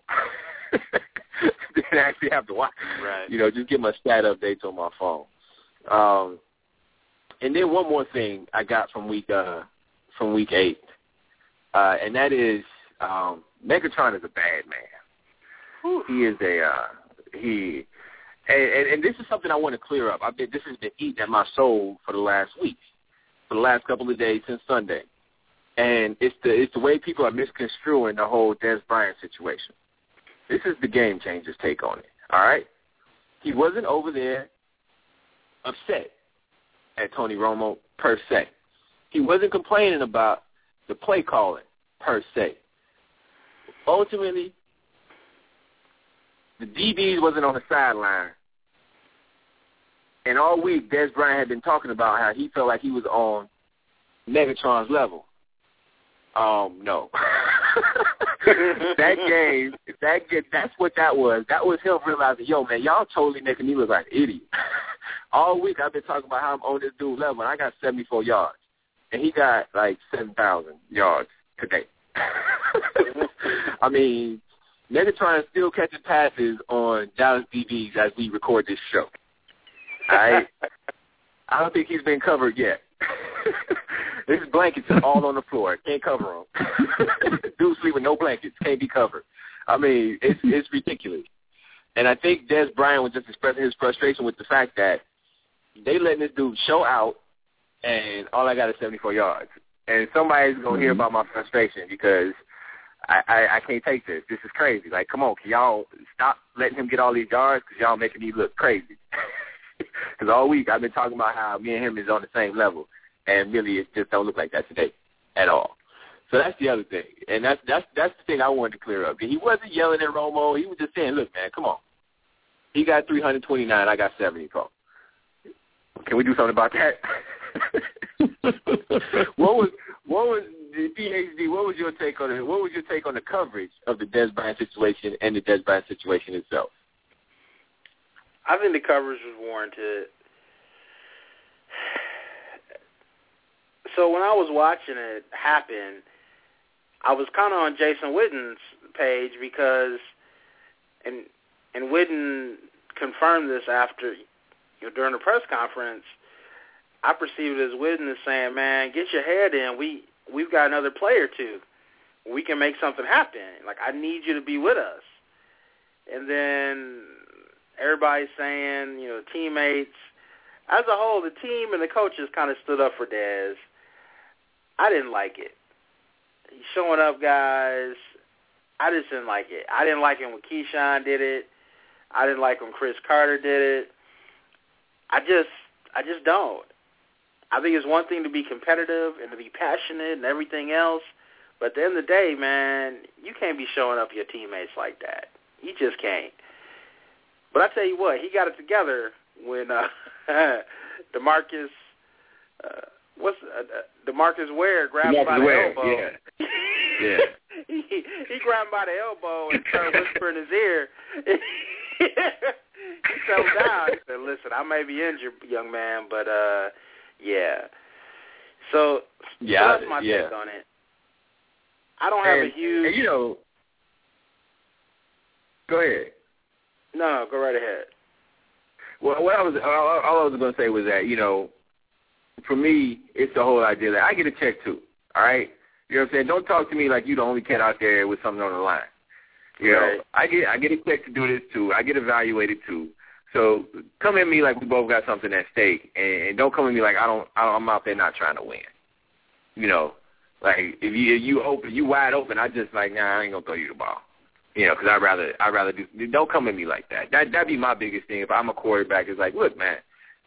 Speaker 3: than actually have to watch it.
Speaker 9: Right.
Speaker 3: You know, just get my stat updates on my phone. Um, and then one more thing I got from week uh, from week eight, uh, and that is um, Megatron is a bad man. Whew. He is a uh, he, and, and, and this is something I want to clear up. I've been this has been eating at my soul for the last week, for the last couple of days since Sunday. And it's the it's the way people are misconstruing the whole Dez Bryant situation. This is the Game Changers take on it, all right? He wasn't over there upset at Tony Romo, per se. He wasn't complaining about the play calling, per se. Ultimately, the D Bs wasn't on the sideline. And all week, Dez Bryant had been talking about how he felt like he was on Megatron's level. Um, no. That game, that that's what that was. That was him realizing, yo, man, y'all totally making me look like an idiot. All week I've been talking about how I'm on this dude's level, and I got seventy-four yards. And he got, like, seven thousand yards today. I mean, Megatron is still catching passes on Dallas D Bs as we record this show. I, I don't think he's been covered yet. His blankets are all on the floor. Can't cover them. Dude sleep with no blankets. Can't be covered. I mean, it's it's ridiculous. And I think Dez Bryant was just expressing his frustration with the fact that they letting this dude show out, and all I got is seventy-four yards. And somebody's going to mm-hmm. hear about my frustration because I, I, I can't take this. This is crazy. Like, come on, can y'all stop letting him get all these yards because y'all making me look crazy. Because all week I've been talking about how me and him is on the same level. And really, it just don't look like that today at all. So that's the other thing. And that's that's that's the thing I wanted to clear up. He wasn't yelling at Romo. He was just saying, look, man, come on. He got three hundred twenty-nine. I got seventy-four. Can we do something about that? what was what was the P H D? What was your take on it? What was your take on the coverage of the Dez Bryant situation and the Dez Bryant situation itself?
Speaker 9: I think the coverage was warranted. So when I was watching it happen, I was kind of on Jason Witten's page because, and and Witten confirmed this after, you know, during the press conference. I perceived it as Witten is saying, "Man, get your head in. We we've got another player too. We can make something happen. Like, I need you to be with us." And then everybody's saying, you know, teammates, as a whole, the team and the coaches kind of stood up for Dez. I didn't like it. He's showing up, guys. I just didn't like it. I didn't like it when Keyshawn did it. I didn't like when Chris Carter did it. I just, I just don't. I think it's one thing to be competitive and to be passionate and everything else, but at the end of the day, man, you can't be showing up your teammates like that. You just can't. But I tell you what, he got it together when uh, DeMarcus, uh, what's uh, DeMarcus Ware grabbed him by the
Speaker 3: Ware,
Speaker 9: elbow.
Speaker 3: Yeah. Yeah.
Speaker 9: he, he grabbed him by the elbow and started whispering in his ear. He fell down. He said, listen, I may be injured, young man, but, uh, yeah. So,
Speaker 3: yeah,
Speaker 9: so that's my
Speaker 3: yeah.
Speaker 9: take on it. I don't have
Speaker 3: and,
Speaker 9: a huge...
Speaker 3: And, you know, go ahead.
Speaker 9: No, no, go right ahead.
Speaker 3: Well, what I was, all, all I was going to say was that, you know, for me, it's the whole idea that I get a check too, all right? You know what I'm saying? Don't talk to me like you the only cat out there with something on the line. You know,
Speaker 9: right.
Speaker 3: I get I get a check to do this too. I get evaluated too. So come at me like we both got something at stake, and, and don't come at me like I don't. I'm out there not trying to win. You know, like if you if you open, you wide open. I just like nah, I ain't gonna throw you the ball. You know, because I rather I rather do. Don't come at me like that. That that'd be my biggest thing. If I'm a quarterback, is like, look, man,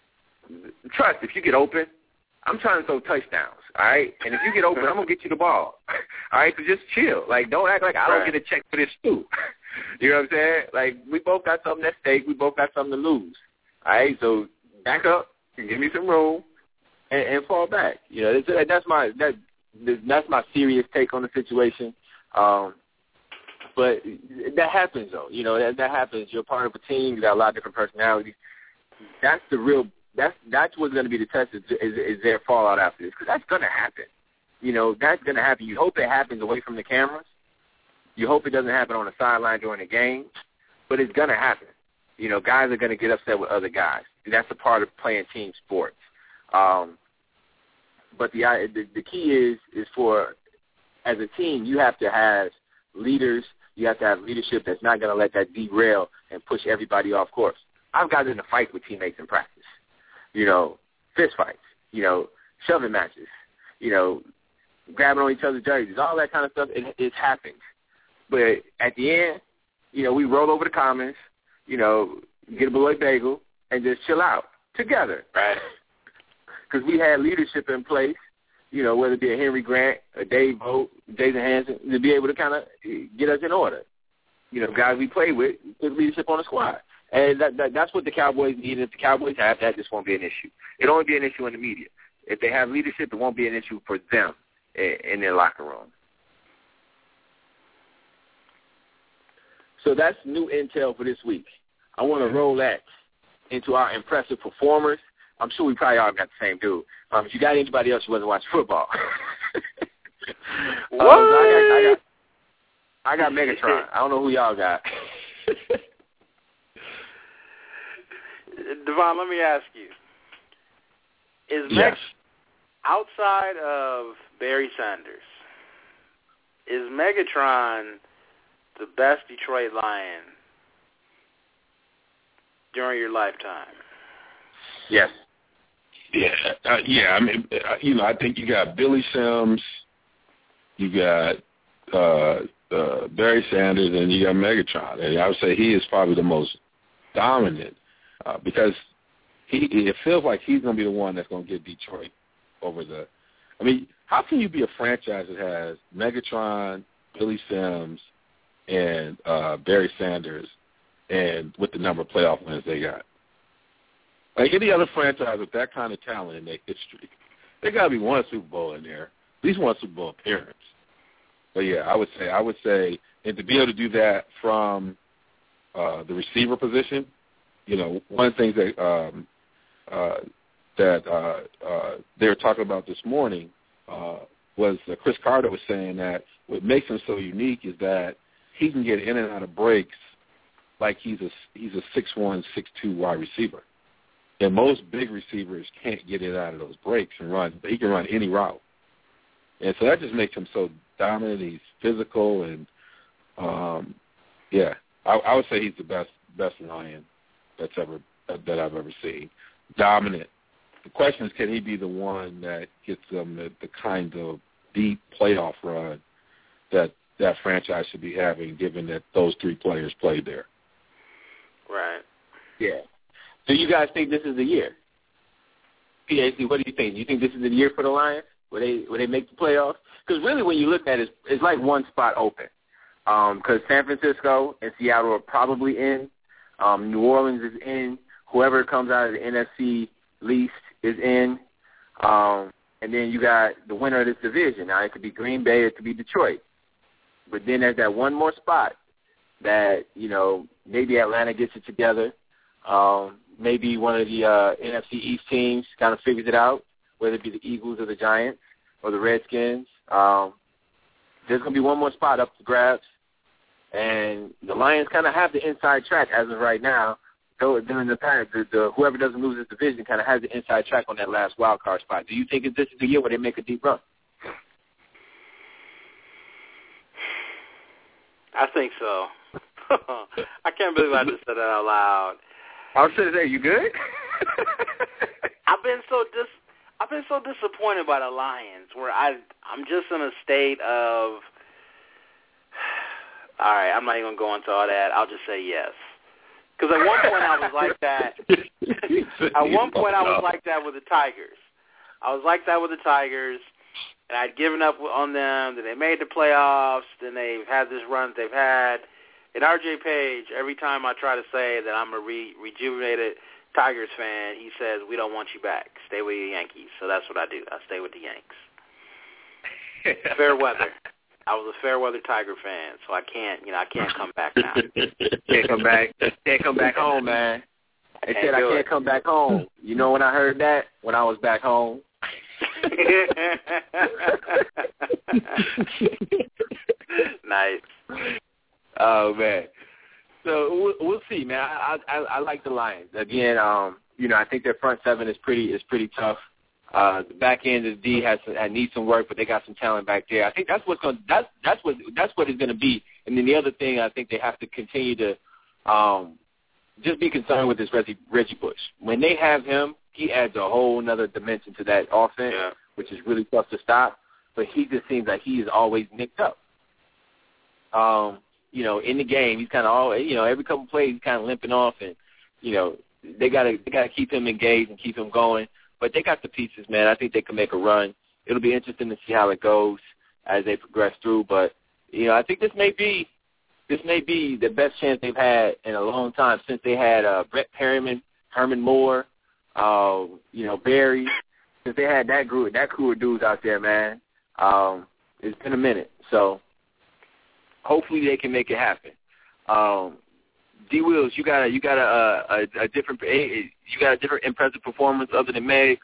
Speaker 3: trust. If you get open, I'm trying to throw touchdowns, all right? And if you get open, I'm going to get you the ball, all right? So just chill. Like, don't act like I don't
Speaker 9: right.
Speaker 3: get a check for this, too. You know what I'm saying? Like, we both got something at stake. We both got something to lose, all right? So back up and give me some room and, and fall back. You know, that's, that's my that that's my serious take on the situation. Um, but that happens, though. You know, that, that happens. You're part of a team. You got a lot of different personalities. That's the real That's that's what's going to be the test is, is, is their fallout after this, because that's going to happen. You know, that's going to happen. You hope it happens away from the cameras. You hope it doesn't happen on the sideline during the game, but it's going to happen. You know, guys are going to get upset with other guys. That's a part of playing team sports. Um, but the, the the key is is for, as a team, you have to have leaders. You have to have leadership that's not going to let that derail and push everybody off course. I've gotten in a fight with teammates in practice. You know, fist fights, you know, shoving matches, you know, grabbing on each other's jerseys, all that kind of stuff, it, it happens. But at the end, you know, we roll over the commons, you know, get a Beloit bagel, and just chill out together, right? Because we had leadership in place, you know, whether it be a Henry Grant, a Dave Vogt, Jason Hanson, to be able to kind of get us in order. You know, guys we play with, put leadership on the squad. And that, that, that's what the Cowboys need. If the Cowboys have that, this won't be an issue. It'll only be an issue in the media. If they have leadership, it won't be an issue for them in, in their locker room. So that's new intel for this week. I want to roll that into our impressive performers. I'm sure we probably all got the same dude. Um, if you got anybody else who wasn't watching football.
Speaker 9: What?
Speaker 3: um, so I, got, I, got, I got Megatron. I don't know who y'all got.
Speaker 9: Devon, let me ask you. Is
Speaker 3: yes.
Speaker 9: Meg, outside of Barry Sanders, is Megatron the best Detroit Lion during your lifetime?
Speaker 3: Yes.
Speaker 8: Yeah, uh, yeah. I mean, uh, you know, I think you got Billy Sims, you got uh, uh, Barry Sanders, and you got Megatron. And I would say he is probably the most dominant. Uh, because he, it feels like he's going to be the one that's going to get Detroit over the – I mean, how can you be a franchise that has Megatron, Billy Sims, and uh, Barry Sanders, and with the number of playoff wins they got? Like any other franchise with that kind of talent in their history, there got to be one Super Bowl in there, at least one Super Bowl appearance. But, yeah, I would say – I would say – and to be able to do that from uh, the receiver position – you know, one of the things that um, uh, that uh, uh, they were talking about this morning uh, was uh, Chris Carter was saying that what makes him so unique is that he can get in and out of breaks like he's a he's a six one, six two wide receiver, and most big receivers can't get in and out of those breaks and run. He can run any route, and so that just makes him so dominant. He's physical, and um, yeah, I, I would say he's the best best Lion that's ever that I've ever seen. Dominant. The question is, can he be the one that gets them the, the kind of deep playoff run that that franchise should be having, given that those three players played there?
Speaker 9: Right.
Speaker 3: Yeah. Do you guys think this is the year? P A C, what do you think? Do you think this is the year for the Lions, where they where they make the playoffs? Because really, when you look at it, it's, it's like one spot open. Because um, San Francisco and Seattle are probably in. Um, New Orleans is in. Whoever comes out of the N F C least is in. Um, and then you got the winner of this division. Now, it could be Green Bay, it could be Detroit. but then there's that one more spot that, you know, maybe Atlanta gets it together. Um, maybe one of the uh, N F C East teams kind of figures it out, whether it be the Eagles or the Giants or the Redskins. Um, there's going to be one more spot up for grabs, and the Lions kind of have the inside track as of right now. Though during the past, the, the, whoever doesn't lose this division kind of has the inside track on that last wild card spot. Do you think this is the year where they make a deep run?
Speaker 9: I think so. I can't believe I just said that out loud.
Speaker 3: I was saying, you good?
Speaker 9: I've been so dis. I've been so disappointed by the Lions, where I I'm just in a state of. All right, I'm not even gonna go into all that. I'll just say yes. Because at one point I was like that. At one point I was like that with the Tigers. I was like that with the Tigers, and I'd given up on them. Then they made the playoffs. Then they've had this run that they've had. And R J Page, every time I try to say that I'm a re- rejuvenated Tigers fan, he says, we don't want you back. Stay with your Yankees. So that's what I do. I stay with the Yanks. Fair weather. I was a fair weather Tiger fan, so I can't, you know, I can't come back now.
Speaker 3: Can't come back. Can't come back home, man. They
Speaker 9: Can't
Speaker 3: said I
Speaker 9: do
Speaker 3: can't
Speaker 9: it.
Speaker 3: come back home. You know when I heard that? When I was back home.
Speaker 9: Nice.
Speaker 3: Oh man. So we'll, we'll see, man. I, I I like the Lions again. Um, you know, I think their front seven is pretty is pretty tough. Uh, the back end of the D has some, needs some work, but they got some talent back there. I think that's what's going. That's that's what that's what it's going to be. And then the other thing, I think they have to continue to um, just be concerned with is Reggie, Reggie Bush. When they have him, he adds a whole another dimension to that offense,
Speaker 9: Yeah.
Speaker 3: which is really tough to stop. But he just seems like he is always nicked up. Um, you know, in the game, he's kind of always, you know, every couple plays he's kind of limping off, and you know, they gotta they gotta keep him engaged and keep him going. But they got the pieces, man. I think they can make a run. It'll be interesting to see how it goes as they progress through. But you know, I think this may be this may be the best chance they've had in a long time since they had uh, Brett Perryman, Herman Moore, uh, you know, Barry. Since they had that group, that crew of dudes out there, man. Um, it's been a minute, so hopefully they can make it happen. Um, D. Wills, you got a you got a, a, a different you got a different impressive performance other than Meggs.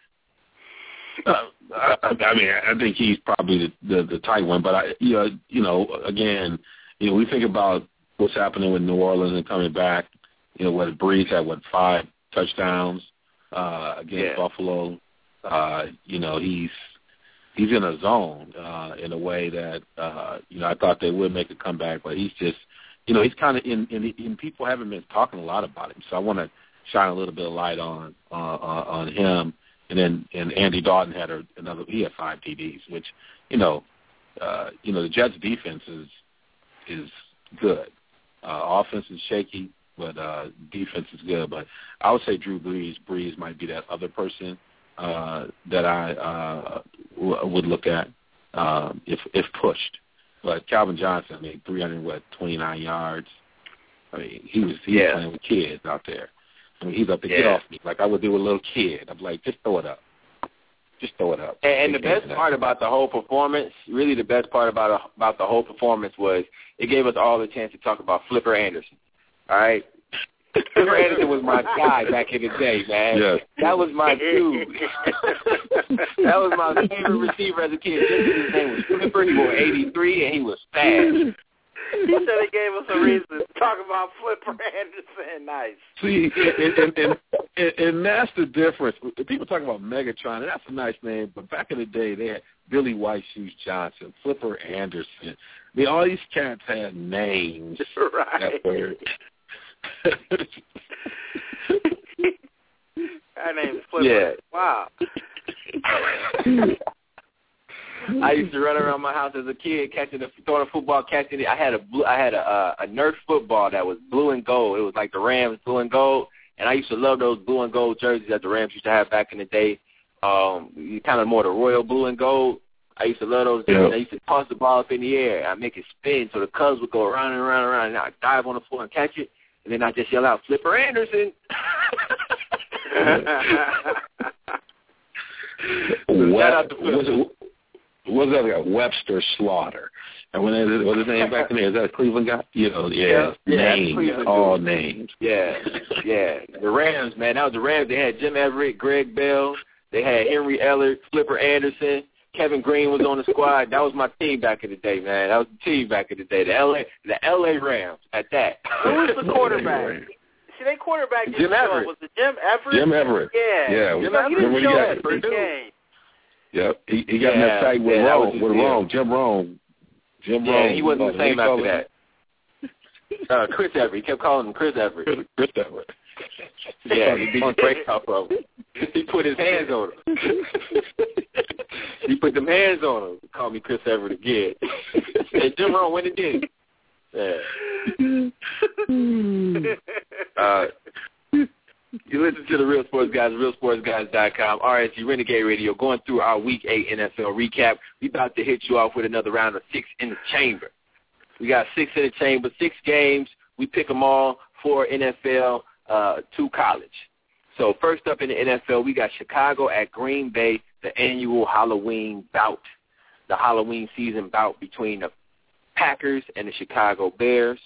Speaker 8: Uh, I, I mean, I think he's probably the, the, the tight one, but I, you know, you know, again, you know, we think about what's happening with New Orleans and coming back. You know, what Breeze had, what five touchdowns uh, against
Speaker 3: yeah.
Speaker 8: Buffalo. Uh, you know, he's he's in a zone uh, in a way that uh, you know I thought they would make a comeback, but he's just. You know, he's kind of in, in, in, people haven't been talking a lot about him, so I want to shine a little bit of light on uh, on him. And then, and Andy Dalton had a, another. He had five T Ds, which, you know, uh, you know, the Jets' defense is is good. Uh, offense is shaky, but uh, defense is good. But I would say Drew Brees, Brees might be that other person uh, that I uh, w- would look at um, if if pushed. But Calvin Johnson, I mean, three hundred, what, twenty-nine yards. I mean, he was, he
Speaker 3: yeah.
Speaker 8: was playing with kids out there. I mean, he's up to
Speaker 3: yeah.
Speaker 8: get off me like I would do with a little kid. I'm like, just throw it up. Just throw it up.
Speaker 3: And, and the best part about the whole performance, really the best part about about the whole performance was it gave us all the chance to talk about Flipper Anderson. All right? Flipper Anderson was my guy back in the day, man.
Speaker 8: Yes.
Speaker 3: That was my dude. That was my favorite receiver as a kid. His name was Flipper. He wore eighty-three, and he was fast.
Speaker 9: He said he gave us a reason to talk about Flipper Anderson. Nice.
Speaker 8: See, and, and, and, and, and that's the difference. People talk about Megatron, and that's a nice name, but back in the day, they had Billy White Shoes Johnson, Flipper Anderson. I mean, all these cats had names.
Speaker 9: Right.
Speaker 8: That were,
Speaker 9: Her name's Flipper.
Speaker 3: Yeah.
Speaker 9: Wow.
Speaker 3: I used to run around my house as a kid, catching the throwing a football, catching it. I had a blue, I had a, a a Nerf football that was blue and gold. It was like the Rams blue and gold, and I used to love those blue and gold jerseys that the Rams used to have back in the day. Um, kind of more the royal blue and gold. I used to love those.
Speaker 8: Yeah.
Speaker 3: I used to toss the ball up in the air. I make it spin so the Cubs would go around and around and around, and I dive on the floor and catch it, and then I just yell out, "Flipper Anderson!"
Speaker 8: What,
Speaker 3: Shout out to Flipper.
Speaker 8: was it, what's that guy? Webster Slaughter. And when it, what's his name back in there? Is that a Cleveland guy? You know, yeah,
Speaker 3: yeah
Speaker 8: names, all names.
Speaker 3: Yeah, yeah. The Rams, man, that was the Rams. They had Jim Everett, Greg Bell. They had Henry Ellert, Flipper Anderson. Kevin Green was on the squad. That was my team back in the day, man. That was the team back in the day. The L A, the L A Rams at that.
Speaker 9: Who was the quarterback? See, they quarterback didn't
Speaker 3: Jim
Speaker 9: show
Speaker 3: Everett.
Speaker 9: up. Was it Jim Everett?
Speaker 8: Jim Everett.
Speaker 9: Yeah.
Speaker 8: Yeah.
Speaker 3: Jim
Speaker 9: Everett. He didn't show up for the game.
Speaker 8: Yep. He, he got
Speaker 3: yeah,
Speaker 8: in that fight with
Speaker 3: yeah,
Speaker 8: Rome. With
Speaker 3: yeah.
Speaker 8: Rome. Jim Rome. Jim
Speaker 3: yeah,
Speaker 8: Rome.
Speaker 3: he wasn't the same after
Speaker 8: that.
Speaker 3: that. Uh, Chris Everett. He kept calling him Chris Everett.
Speaker 8: Chris Everett.
Speaker 3: Yeah, he beat the break off of him. He put his hands on him. He put them hands on him. He called me Chris Everett again. And Jim Rome went and did it. Yeah. uh, you listen to the Real Sports Guys, real sports guys dot com, R S G Renegade Radio, going through our Week eight N F L recap. We about to hit you off with another round of six in the chamber. We got six in the chamber, six games. We pick them all for N F L uh, to college. So first up in the N F L, we got Chicago at Green Bay, the annual Halloween bout, the Halloween season bout between the Packers and the Chicago Bears.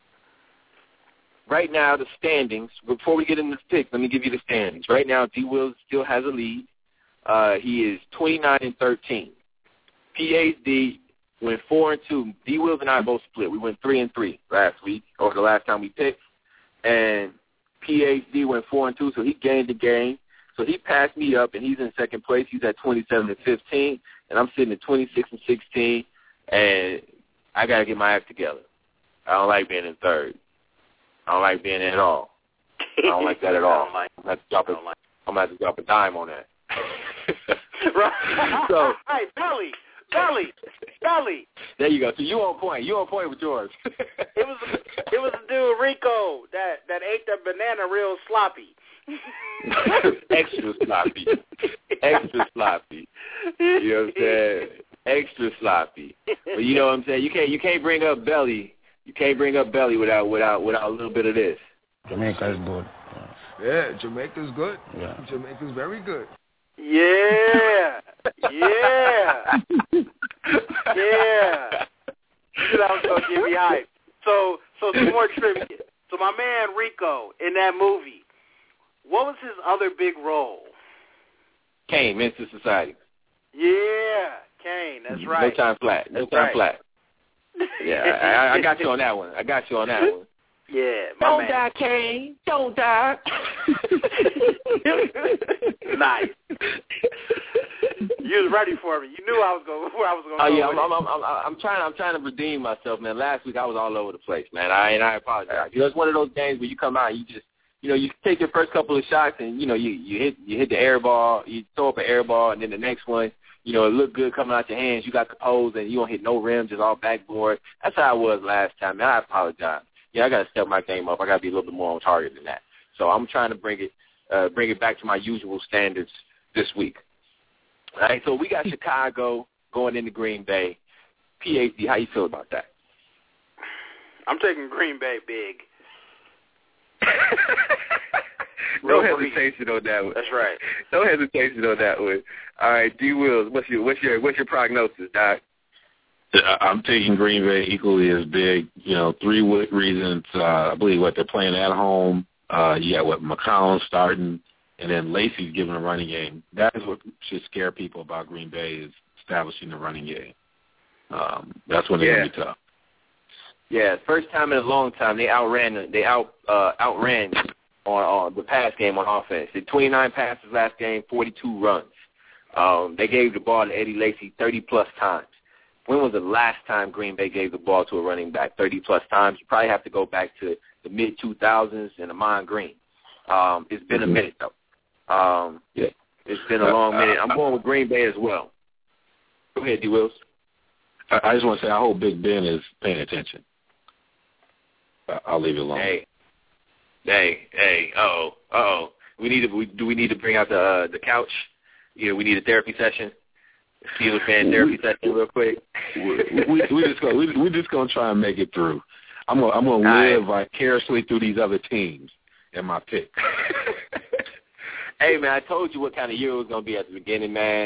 Speaker 3: Right now, the standings, before we get into the picks, let me give you the standings. Right now, D. Wills still has a lead. Uh, he is twenty-nine and thirteen. P H D went four and two. D. Wills and I both split. We went three and three last week, or the last time we picked. And P H D went four and two, so he gained the game. So he passed me up, and he's in second place. He's at twenty-seven and fifteen, and I'm sitting at twenty-six and sixteen. And I got to get my act together. I don't like being in third. I don't like being in at all. I don't like that at all. I'm going to have to drop a, I'm gonna have to drop a dime on that.
Speaker 9: Right.
Speaker 3: So,
Speaker 9: hey, Belly, Belly, Belly.
Speaker 3: There you go. So you on point. You on point with yours.
Speaker 9: It was it was a dude, Rico, that, that ate the banana real sloppy.
Speaker 3: Extra sloppy. Extra sloppy. You know what I'm saying? Extra sloppy. But you know what I'm saying? You can't you can't bring up Belly. You can't bring up Belly without without without a little bit of this.
Speaker 11: Jamaica is good.
Speaker 6: Yeah, Jamaica's good.
Speaker 11: Yeah.
Speaker 6: Jamaica's very good.
Speaker 9: Yeah. Yeah. Yeah. That was gonna get me hyped. So so some more trivia. So my man Rico in that movie, what was his other big role?
Speaker 3: Kane, Men's Society.
Speaker 9: Yeah, Kane, that's right.
Speaker 3: No time flat. No
Speaker 9: That's
Speaker 3: time
Speaker 9: right.
Speaker 3: flat. Yeah, I, I got you on that one. I got you on that one.
Speaker 9: Yeah, my
Speaker 3: Don't
Speaker 9: man.
Speaker 3: die, Kane. Don't die.
Speaker 9: Nice. You was ready for me. You knew I was going. Where I was going.
Speaker 3: Oh
Speaker 9: go
Speaker 3: yeah,
Speaker 9: with
Speaker 3: I'm,
Speaker 9: it.
Speaker 3: I'm, I'm, I'm, I'm trying. I'm trying to redeem myself, man. Last week I was all over the place, man. I and I apologize. You know, it's one of those games where you come out, and you just, you know, you take your first couple of shots, and you know, you you hit you hit the air ball, you throw up an air ball, and then the next one, you know, it looked good coming out your hands. You got the pose, and you don't hit no rim, just all backboard. That's how I was last time, man. I apologize. Yeah, I got to step my game up. I got to be a little bit more on target than that. So I'm trying to bring it, uh, bring it back to my usual standards this week. All right, so we got Chicago going into Green Bay. P H D, how you feel about that?
Speaker 9: I'm taking Green Bay big.
Speaker 3: No
Speaker 9: Real
Speaker 3: hesitation on that one.
Speaker 9: That's right.
Speaker 3: No hesitation on that one. All right, D. Wills, what's your what's your what's your prognosis, Doc?
Speaker 8: I'm taking Green Bay equally as big. You know, three reasons. Uh, I believe what they're playing at home. Uh, you got what McCollum starting, and then Lacey's giving a running game. That is what should scare people about Green Bay, is establishing the running game. Um, that's when they're
Speaker 3: Yeah.
Speaker 8: gonna be tough.
Speaker 3: Yeah, first time in a long time they outran they out uh, outran on, on the pass game on offense. They twenty-nine passes last game, forty-two runs. Um, they gave the ball to Eddie Lacy thirty plus times. When was the last time Green Bay gave the ball to a running back thirty plus times? You probably have to go back to the mid two thousands and Amon Green. Um, it's been
Speaker 8: mm-hmm.
Speaker 3: a minute though. Um,
Speaker 8: yeah,
Speaker 3: it's been a long minute. I'm going with Green Bay as well. Go ahead, D. Wills.
Speaker 8: I, I just want to say I hope Big Ben is paying attention. I'll leave it alone.
Speaker 3: Hey, hey, hey, uh-oh, uh-oh. We need to, we, do we need to bring out the uh, the couch? You know, we need a therapy session. Steelers fan therapy session real quick.
Speaker 8: we, we, we just gonna, we, we're just going to try and make it through. I'm going I'm gonna live right. vicariously through these other teams in my pick.
Speaker 3: Hey, man, I told you what kind of year it was going to be at the beginning, man.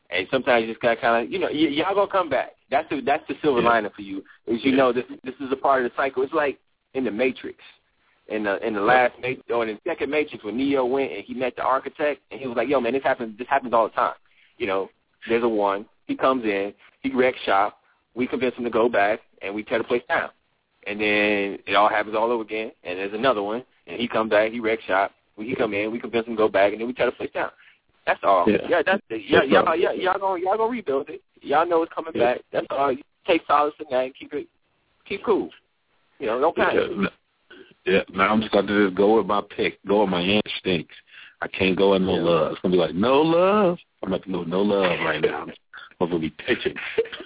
Speaker 3: And sometimes you just got kind of, you know, y- y'all gonna come back. That's the that's the silver yeah. lining for you. Is you yeah. know this this is a part of the cycle. It's like in the Matrix, in the in the last or in the second Matrix when Neo went and he met the architect and he was like, yo man, this happens this happens all the time. You know, there's a one. He comes in, he wrecks shop. We convince him to go back and we tear the place down. And then it all happens all over again. And there's another one and he comes back, he wrecks shop. We he come in, we convince him to go back and then we tear the place down. That's all. Yeah, yeah that's the, yeah, y'all, y'all, y'all, y'all gonna y'all gonna rebuild it. Y'all know it's coming yeah. back. That's all. You take solace in that and keep it, keep cool. You know, don't panic.
Speaker 8: Yeah, yeah. Now I'm just gonna just go with my pick, go with my instincts. I can't go with no yeah. love. It's gonna be like no love. I'm not gonna go with no love right now. I'm gonna be pitching.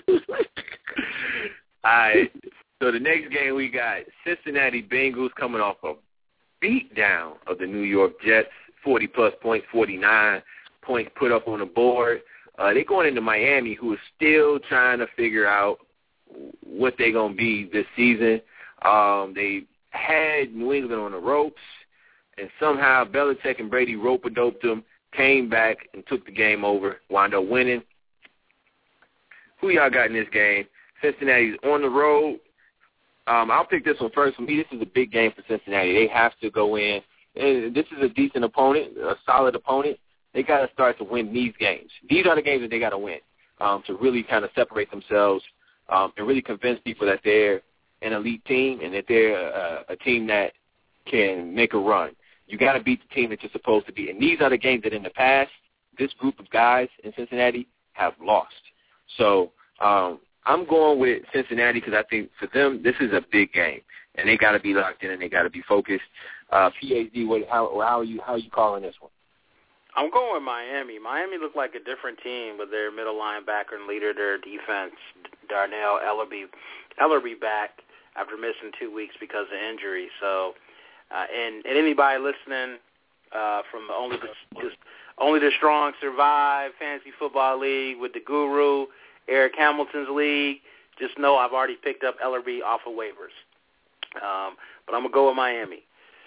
Speaker 3: All right. So the next game we got Cincinnati Bengals coming off a beat down of the New York Jets, forty plus points, forty-nine. Points put up on the board. Uh, they're going into Miami, who is still trying to figure out what they're going to be this season. Um, they had New England on the ropes, and somehow Belichick and Brady rope-a-doped them, came back and took the game over, wound up winning. Who y'all got in this game? Cincinnati's on the road. Um, I'll pick this one first. For me, this is a big game for Cincinnati. They have to go in. And this is a decent opponent, a solid opponent. They got to start to win these games. These are the games that they got to win um, to really kind of separate themselves um, and really convince people that they're an elite team and that they're a, a team that can make a run. You got to beat the team that you're supposed to beat. And these are the games that in the past, this group of guys in Cincinnati have lost. So um, I'm going with Cincinnati because I think for them this is a big game, and they got to be locked in and they got to be focused. Uh, P H D, what, how, how are you how are you calling this one?
Speaker 9: I'm going with Miami. Miami looked like a different team with their middle linebacker and leader, their defense, Darnell Ellerbe, Ellerbe back after missing two weeks because of injury. So, uh, and, and anybody listening uh, from the only the, just only the strong survive fantasy football league with the guru Eric Hamilton's league, just know I've already picked up Ellerbe off of waivers. Um, but I'm gonna go with Miami.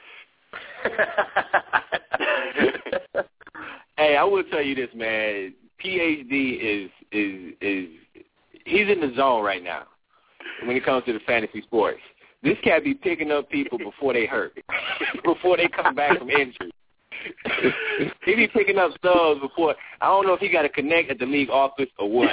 Speaker 3: Hey, I will tell you this, man. P H D is is is he's in the zone right now when it comes to the fantasy sports. This cat be picking up people before they hurt, before they come back from injury. He be picking up subs before. I don't know if he got to connect at the league office or what.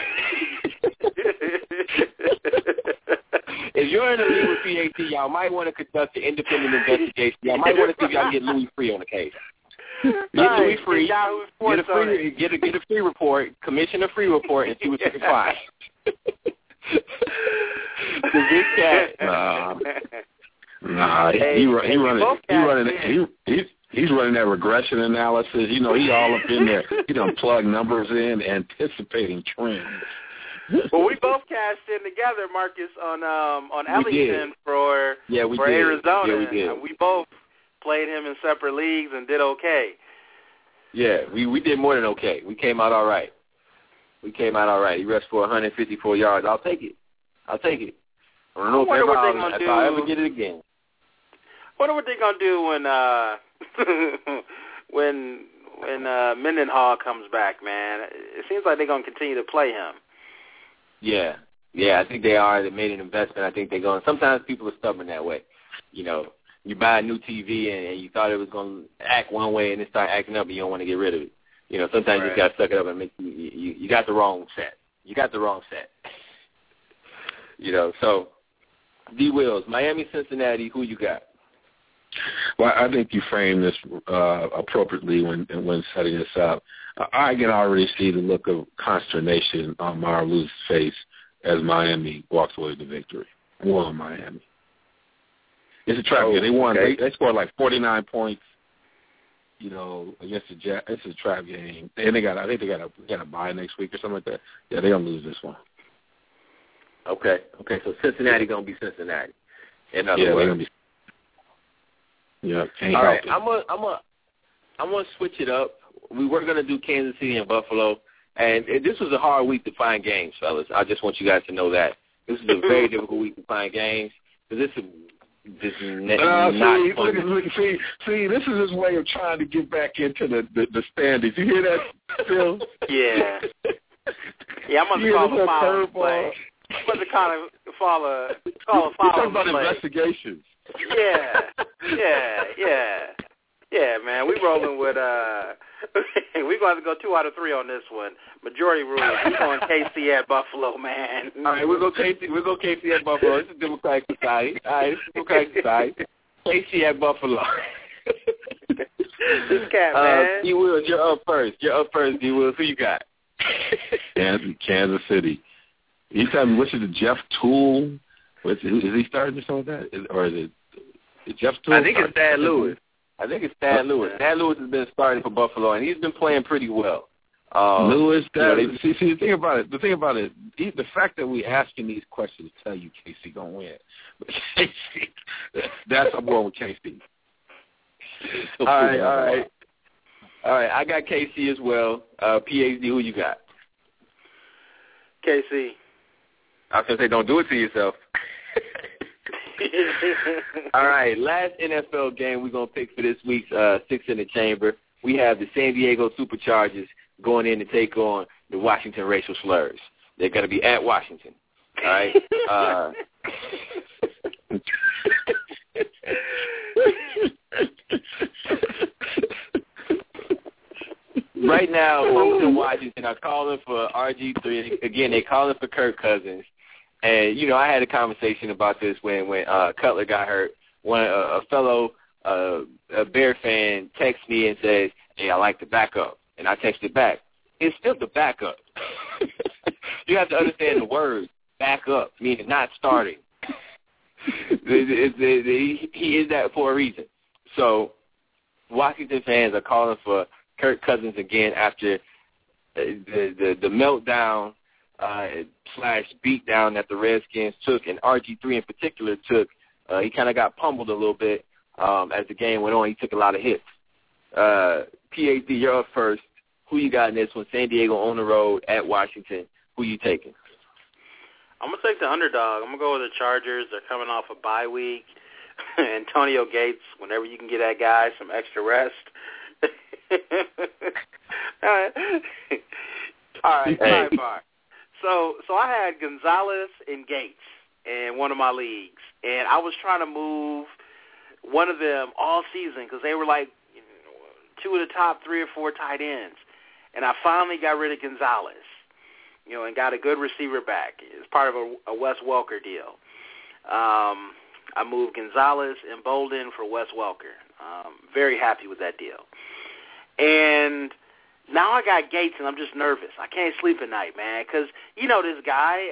Speaker 3: If you're in the league with P H D, y'all might want to conduct an independent investigation. Y'all might want to see if y'all can get Louis Free on the case. Get
Speaker 9: right.
Speaker 3: Louis Free, get a free, get a, get a free report, commission a free report, and see what you can find. This cat,
Speaker 8: nah, nah, he he, he running, he running, he, he he's running that regression analysis. You know, he all up in there. He done plug numbers in, anticipating trends.
Speaker 9: Well, we both cashed in together, Marcus, on um, on Ellington for
Speaker 3: yeah, we
Speaker 9: for
Speaker 3: did.
Speaker 9: Arizona.
Speaker 3: Yeah, we did.
Speaker 9: And we both played him in separate leagues and did okay.
Speaker 3: Yeah, we, we did more than okay. We came out all right. We came out all right. He rushed for one hundred fifty-four yards. I'll take it. I'll take it. I don't know
Speaker 9: I
Speaker 3: if, ever
Speaker 9: I'll,
Speaker 3: I'll, if
Speaker 9: do.
Speaker 3: I'll ever get it again.
Speaker 9: Wonder what they're gonna do when uh, when when uh, Mendenhall comes back, man. It seems like they're gonna continue to play him.
Speaker 3: Yeah, yeah, I think they are. They made an investment. I think they're going. Sometimes people are stubborn that way. You know, you buy a new T V and, and you thought it was going to act one way and it start acting up and you don't want to get rid of it. You know, sometimes right. you just got to suck it up and make you, you, you got the wrong set. You got the wrong set. You know, so D. Wills, Miami, Cincinnati, who you got?
Speaker 8: Well, I think you framed this uh, appropriately when when setting this up. I can already see the look of consternation on Marlou's face as Miami walks away with the victory. Won Miami. It's a trap
Speaker 3: oh,
Speaker 8: game. They won.
Speaker 3: Okay.
Speaker 8: They, they scored like forty-nine points. You know, against the Jets. It's a trap game, and they got. I think they got a got a bye next week or something like that. Yeah, they're gonna lose this one.
Speaker 3: Okay. Okay. So Cincinnati gonna be Cincinnati. In other
Speaker 8: yeah,
Speaker 3: words.
Speaker 8: they're gonna be. Yeah.
Speaker 3: All right. I'm gonna I'm gonna I'm gonna switch it up. We were gonna do Kansas City and Buffalo, and this was a hard week to find games, fellas. I just want you guys to know that this is a very difficult week to find games because this is this is ne-
Speaker 6: uh,
Speaker 3: not
Speaker 6: see,
Speaker 3: fun.
Speaker 6: Look, look, see, see, this is his way of trying to get back into the the, the standings. You hear that, Phil?
Speaker 9: Yeah. Yeah, I'm going to call a foul play. I'm going to call a call a call a foul play.
Speaker 8: Talking about investigations.
Speaker 9: Yeah, yeah, yeah, yeah, man. We rolling with uh, we're going to go two out of three on this one. Majority rules. We're going K C at Buffalo, man.
Speaker 3: All right, we'll go K C. We'll go K C at Buffalo. It's a Democratic society. All right, it's a Democratic society. K C at Buffalo.
Speaker 9: This cat,
Speaker 3: uh,
Speaker 9: man.
Speaker 3: D. Wills, you're up first. You're up first, D. Wills. Who you got?
Speaker 8: Kansas, Kansas City. You tell me, which is the Jeff Toole? Is he starting or something like that? Is, or is it is Jeff Toole?
Speaker 3: I think it's Thad Lewis. I think it's Thad Lewis. Thad Lewis has been starting for Buffalo, and he's been playing pretty well. Um,
Speaker 8: Lewis, that,
Speaker 3: you know, they,
Speaker 8: see, see, the thing about it, the thing about it, the fact that we asking these questions tell you K C gonna win. But K C, that's I'm going with K C.
Speaker 3: all right, all right, all right. I got K C as well. Uh, P H D, who you got?
Speaker 9: K C.
Speaker 3: I was gonna say, don't do it to yourself. All right, last N F L game we're going to pick for this week's uh, Six in the Chamber. We have the San Diego Superchargers going in to take on the Washington Racial Slurs. They're going to be at Washington. All right? Uh, right now, folks in Washington are calling for R G three. Again, they're calling for Kirk Cousins. And, you know, I had a conversation about this when, when uh, Cutler got hurt. When a, a fellow uh, a Bear fan texts me and says, hey, I like the backup. And I texted back, it's still the backup. You have to understand the word backup, meaning not starting. he, he is that for a reason. So Washington fans are calling for Kirk Cousins again after the, the, the meltdown Uh, slash beatdown that the Redskins took, and R G three in particular took. Uh, he kind of got pummeled a little bit um, as the game went on. He took a lot of hits. Uh, P H D, you're up first. Who you got in this one? San Diego on the road at Washington. Who you taking?
Speaker 9: I'm going to take the underdog. I'm going to go with the Chargers. They're coming off a bye week. Antonio Gates, whenever you can get that guy some extra rest. All right. All right,
Speaker 3: hey.
Speaker 9: sidebar. So so I had Gonzalez and Gates in one of my leagues, and I was trying to move one of them all season because they were like you know, two of the top three or four tight ends, and I finally got rid of Gonzalez, you know, and got a good receiver back. It's part of a, a Wes Welker deal. Um, I moved Gonzalez and Bolden for Wes Welker. Um, very happy with that deal. And now I got Gates, and I'm just nervous. I can't sleep at night, man, because, you know, this guy,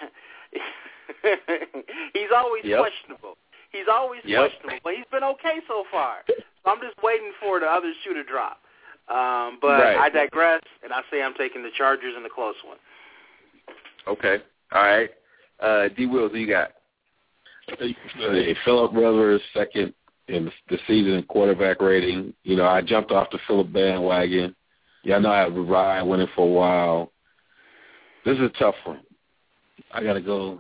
Speaker 9: he's always yep. questionable. He's always yep. questionable, but he's been okay so far. So I'm just waiting for the other shoe to drop. Um, but right. I digress, and I say I'm taking the Chargers in the close one.
Speaker 3: Okay. All right. Uh, D. Wills, who you got?
Speaker 8: Hey, Phillip Rivers, second in the season quarterback rating. You know, I jumped off the Phillip bandwagon. Yeah, I know I have Ryan winning for a while. This is a tough one. I got to go.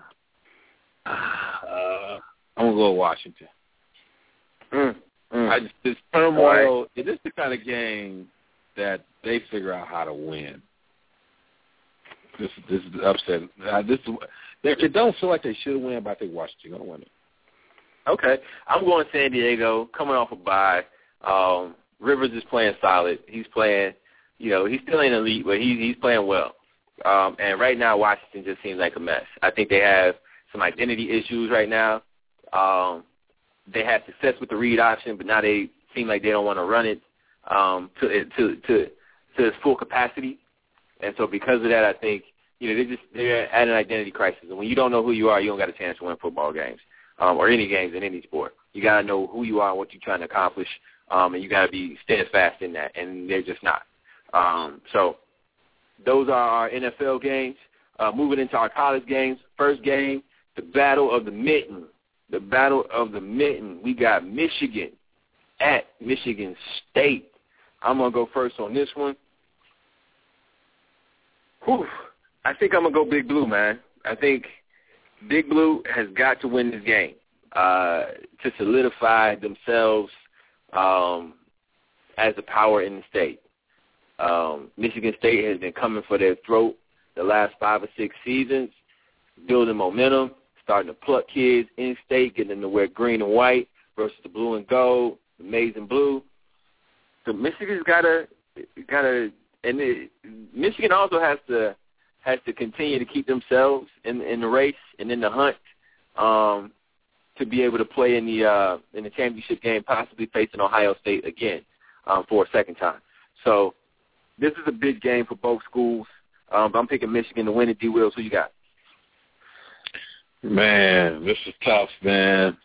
Speaker 8: Uh, I'm going to go with Washington.
Speaker 3: Mm, mm.
Speaker 8: I just, this turmoil, right. It is the kind of game that they figure out how to win. This, this is the upset. Uh, this is, it don't feel like they should win, but I think Washington's going to win it.
Speaker 3: Okay. I'm going San Diego, coming off a bye. Um, Rivers is playing solid. He's playing. You know, he's still in elite, but he's he's playing well. Um, and right now, Washington just seems like a mess. I think they have some identity issues right now. Um, they had success with the read option, but now they seem like they don't want to run it um, to to to to its full capacity. And so, because of that, I think you know they just they're at an identity crisis. And when you don't know who you are, you don't got a chance to win football games um, or any games in any sport. You got to know who you are and what you're trying to accomplish, um, and you got to be steadfast in that. And they're just not. Um, so those are our N F L games. Uh, moving into our college games, first game, the Battle of the Mitten. The Battle of the Mitten. We got Michigan at Michigan State. I'm going to go first on this one. Whew. I think I'm going to go Big Blue, man. I think Big Blue has got to win this game uh, to solidify themselves um, as a power in the state. Um, Michigan State has been coming for their throat the last five or six seasons, building momentum, starting to pluck kids in state, getting them to wear green and white versus the blue and gold, the maize and blue. So Michigan's got to, got to, and it, Michigan also has to has to continue to keep themselves in in the race and in the hunt um, to be able to play in the uh, in the championship game, possibly facing Ohio State again um, for a second time. So this is a big game for both schools. Um, I'm picking Michigan to win it. D. Wills, who you got?
Speaker 8: Man, this is tough, man.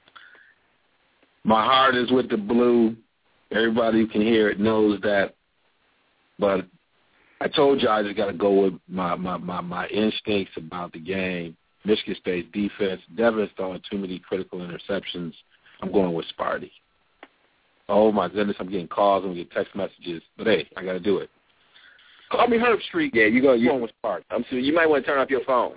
Speaker 8: My heart is with the blue. Everybody who can hear it knows that. But I told you I just got to go with my, my, my, my instincts about the game. Michigan State's defense. Devin's throwing too many critical interceptions. I'm going with Sparty. Oh, my goodness, I'm getting calls. I'm getting text messages. But, hey, I got to do it. Call me Herb Street.
Speaker 3: Yeah, you go. You
Speaker 8: going with Sparty.
Speaker 3: I'm sure you might want to turn off your phone.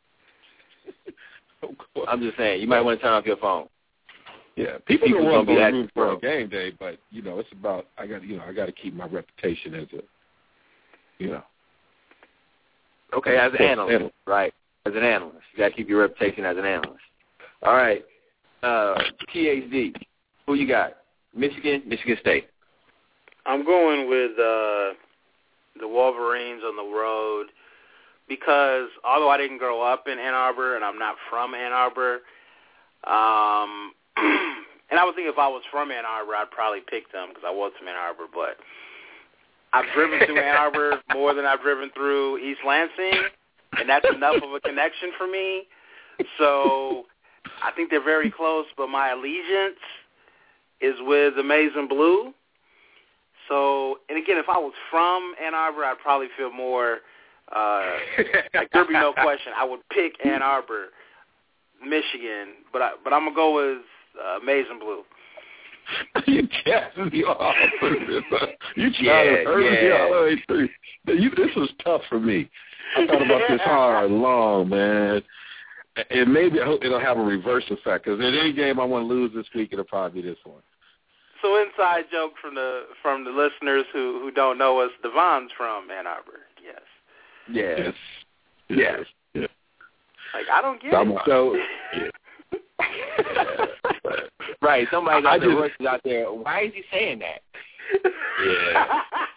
Speaker 3: I'm just saying, you might want to turn off your phone.
Speaker 8: Yeah, people,
Speaker 3: people
Speaker 8: don't want to
Speaker 3: be
Speaker 8: root for a game day, but you know, it's about I got you know I got to keep my reputation as a, you know.
Speaker 3: Okay, as an analyst, analyst, right? As an analyst, you got to keep your reputation as an analyst. All right, uh, P H D, who you got? Michigan, Michigan State.
Speaker 9: I'm going with uh, the Wolverines on the road. Because although I didn't grow up in Ann Arbor and I'm not from Ann Arbor, um, and I would think if I was from Ann Arbor, I'd probably pick them because I was from Ann Arbor. But I've driven through Ann Arbor more than I've driven through East Lansing, and that's enough of a connection for me. So I think they're very close, but my allegiance is with the Maize and Blue. So, and again, if I was from Ann Arbor, I'd probably feel more Uh, like there'd be no question. I would pick Ann Arbor, Michigan, but I, but I'm gonna go with uh, Maize and Blue.
Speaker 8: You gassing me off. You trying
Speaker 3: yeah,
Speaker 8: to hurt
Speaker 3: yeah.
Speaker 8: me all the way through. You, this was tough for me. I thought about this hard, long, man. And maybe I hope it'll have a reverse effect because in any game I want to lose this week, it'll probably be this one.
Speaker 9: So inside joke from the from the listeners who, who don't know us, Devon's from Ann Arbor. Yes.
Speaker 3: Yes.
Speaker 8: Yes. Yes.
Speaker 9: Like, I don't get
Speaker 8: I'm,
Speaker 9: it.
Speaker 8: So, yeah.
Speaker 3: Right. Somebody's
Speaker 8: I
Speaker 3: out there,
Speaker 8: just,
Speaker 3: Royce is out there. Why is he saying that?
Speaker 8: Yeah.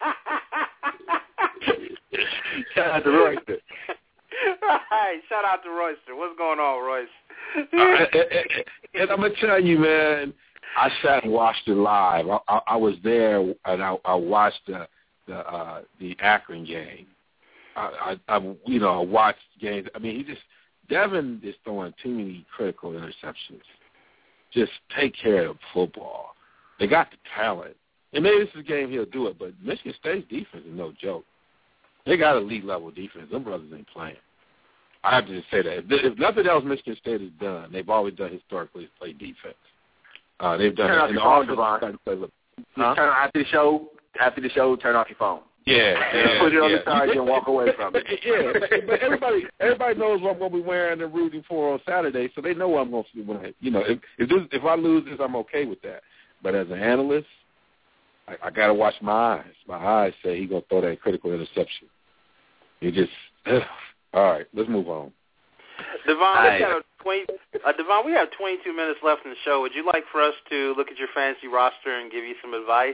Speaker 3: Shout out to Royster.
Speaker 9: Right. Shout out to Royster. What's going on, Royce?
Speaker 8: uh, and, and, and I'm going to tell you, man, I sat and watched it live. I, I, I was there, and I, I watched the the, uh, the Akron game. I, I, I, you know, I watched games. I mean, he just Devin is throwing too many critical interceptions. Just take care of football. They got the talent, and maybe this is a game he'll do it. But Michigan State's defense is no joke. They got elite level defense. Them brothers ain't playing. I have to just say that. If, if nothing else, Michigan State has done. They've always done historically is play defense. Uh, they've done
Speaker 3: turn
Speaker 8: it.
Speaker 3: Off
Speaker 8: And
Speaker 3: your phone,
Speaker 8: the
Speaker 3: Devon. Huh? Turn after the show. After the show, turn off your phone.
Speaker 8: Yeah, yeah,
Speaker 3: put it on
Speaker 8: yeah.
Speaker 3: the charge and walk away from it.
Speaker 8: Yeah, but everybody, everybody knows what I'm going to be wearing and rooting for on Saturday, so they know what I'm going to be wearing. You know, if if, this, if I lose this, I'm okay with that. But as an analyst, I, I got to watch my eyes. My eyes say he's going to throw that critical interception. He just, ugh. All right, let's move on.
Speaker 9: Devon,
Speaker 3: right.
Speaker 9: we have twenty. Uh, Devon, we have twenty-two minutes left in the show. Would you like for us to look at your fantasy roster and give you some advice?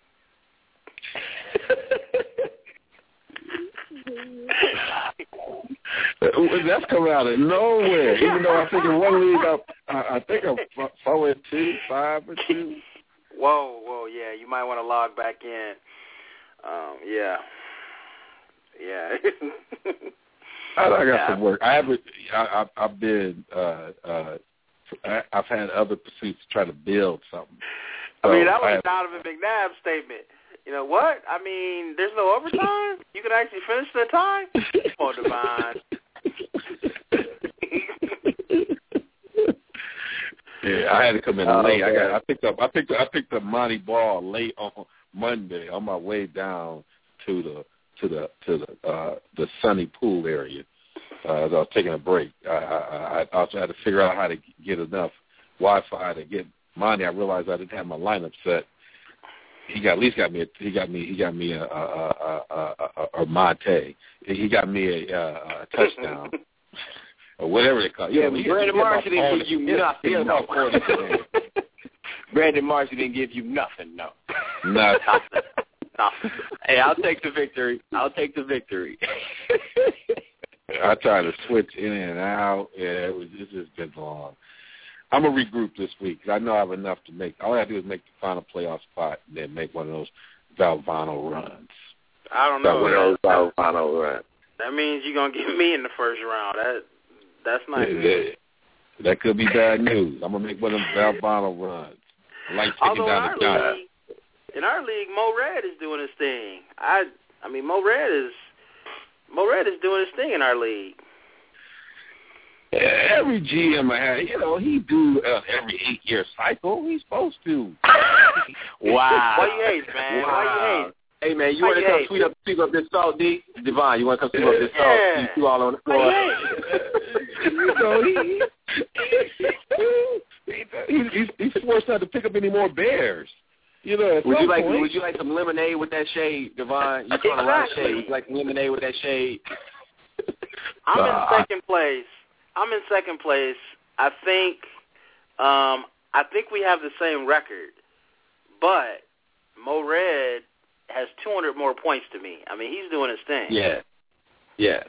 Speaker 8: That's coming out of nowhere. Even though I think in one league, I, I, I think I'm four and two, five and two.
Speaker 9: Whoa, whoa, yeah. You might want to log back in. Um, yeah, yeah.
Speaker 8: I, I got
Speaker 9: yeah.
Speaker 8: some work. I haven't. I, I, I've been. Uh, uh, I, I've had other pursuits to try to build something. So
Speaker 9: I mean, that was
Speaker 8: I
Speaker 9: a
Speaker 8: have,
Speaker 9: Donovan McNabb statement. You know what? I mean, there's no overtime? You can actually finish the time? Come on, Devon.
Speaker 8: Yeah, I had to come in
Speaker 3: oh,
Speaker 8: late. I got.
Speaker 3: man.
Speaker 8: I picked up. I picked. Up, I picked up Monty Ball late on Monday on my way down to the to the to the uh, the sunny pool area. Uh, as I was taking a break, I, I, I also had to figure out how to get enough Wi-Fi to get Monty. I realized I didn't have my lineup set. He got at least got me. A, he got me. He got me a a a, a, a, a Monte. he got me a, uh, a touchdown or whatever they call it.
Speaker 3: Yeah,
Speaker 8: you know,
Speaker 3: Brandon Marshall didn't give you nothing. No. Brandon Marshall didn't give you nothing. No.
Speaker 8: Nothing.
Speaker 3: Nothing. Hey, I'll take the victory. I'll take the victory.
Speaker 8: I tried to switch in and out. Yeah, it was. It's just been long. I'm gonna regroup this week because I know I have enough to make. All I have to do is make the final playoff spot and then make one of those Valvano runs.
Speaker 9: I don't know.
Speaker 3: One of those Valvano runs.
Speaker 9: That means you're gonna get me in the first round. That that's not
Speaker 8: yeah,
Speaker 9: good.
Speaker 8: That could be bad news. I'm gonna make one of them Valvano runs. I like taking
Speaker 9: Although
Speaker 8: down the guy.
Speaker 9: In our league, Mo Red is doing his thing. I, I mean, Mo Red is Mo Red is doing his thing in our league.
Speaker 8: Every G M I had, you know, he do uh, every eight-year cycle. He's supposed to.
Speaker 3: Wow.
Speaker 9: Why you hate, man?
Speaker 3: Wow.
Speaker 9: Why you hate?
Speaker 3: Hey, man, you
Speaker 9: Why
Speaker 3: want to
Speaker 9: you
Speaker 3: come
Speaker 9: hate?
Speaker 3: sweep up, sweep up this salt, D? Devon, you want to come sweep up this salt?
Speaker 9: Yeah.
Speaker 3: You two all on the floor.
Speaker 9: Why you
Speaker 8: You know, he, he, he, he's, he's forced not to pick up any more bears. You know, at
Speaker 3: Would
Speaker 8: some
Speaker 3: you like
Speaker 8: point,
Speaker 3: Would you like some lemonade with that shade, Devon? You're trying to run shade. Would you like some lemonade with that shade?
Speaker 9: I'm
Speaker 8: Uh,
Speaker 9: in second place. I'm in second place. I think, um, I think we have the same record, but Mo Red has two hundred more points to me. I mean, he's doing his thing.
Speaker 3: Yeah. Yeah.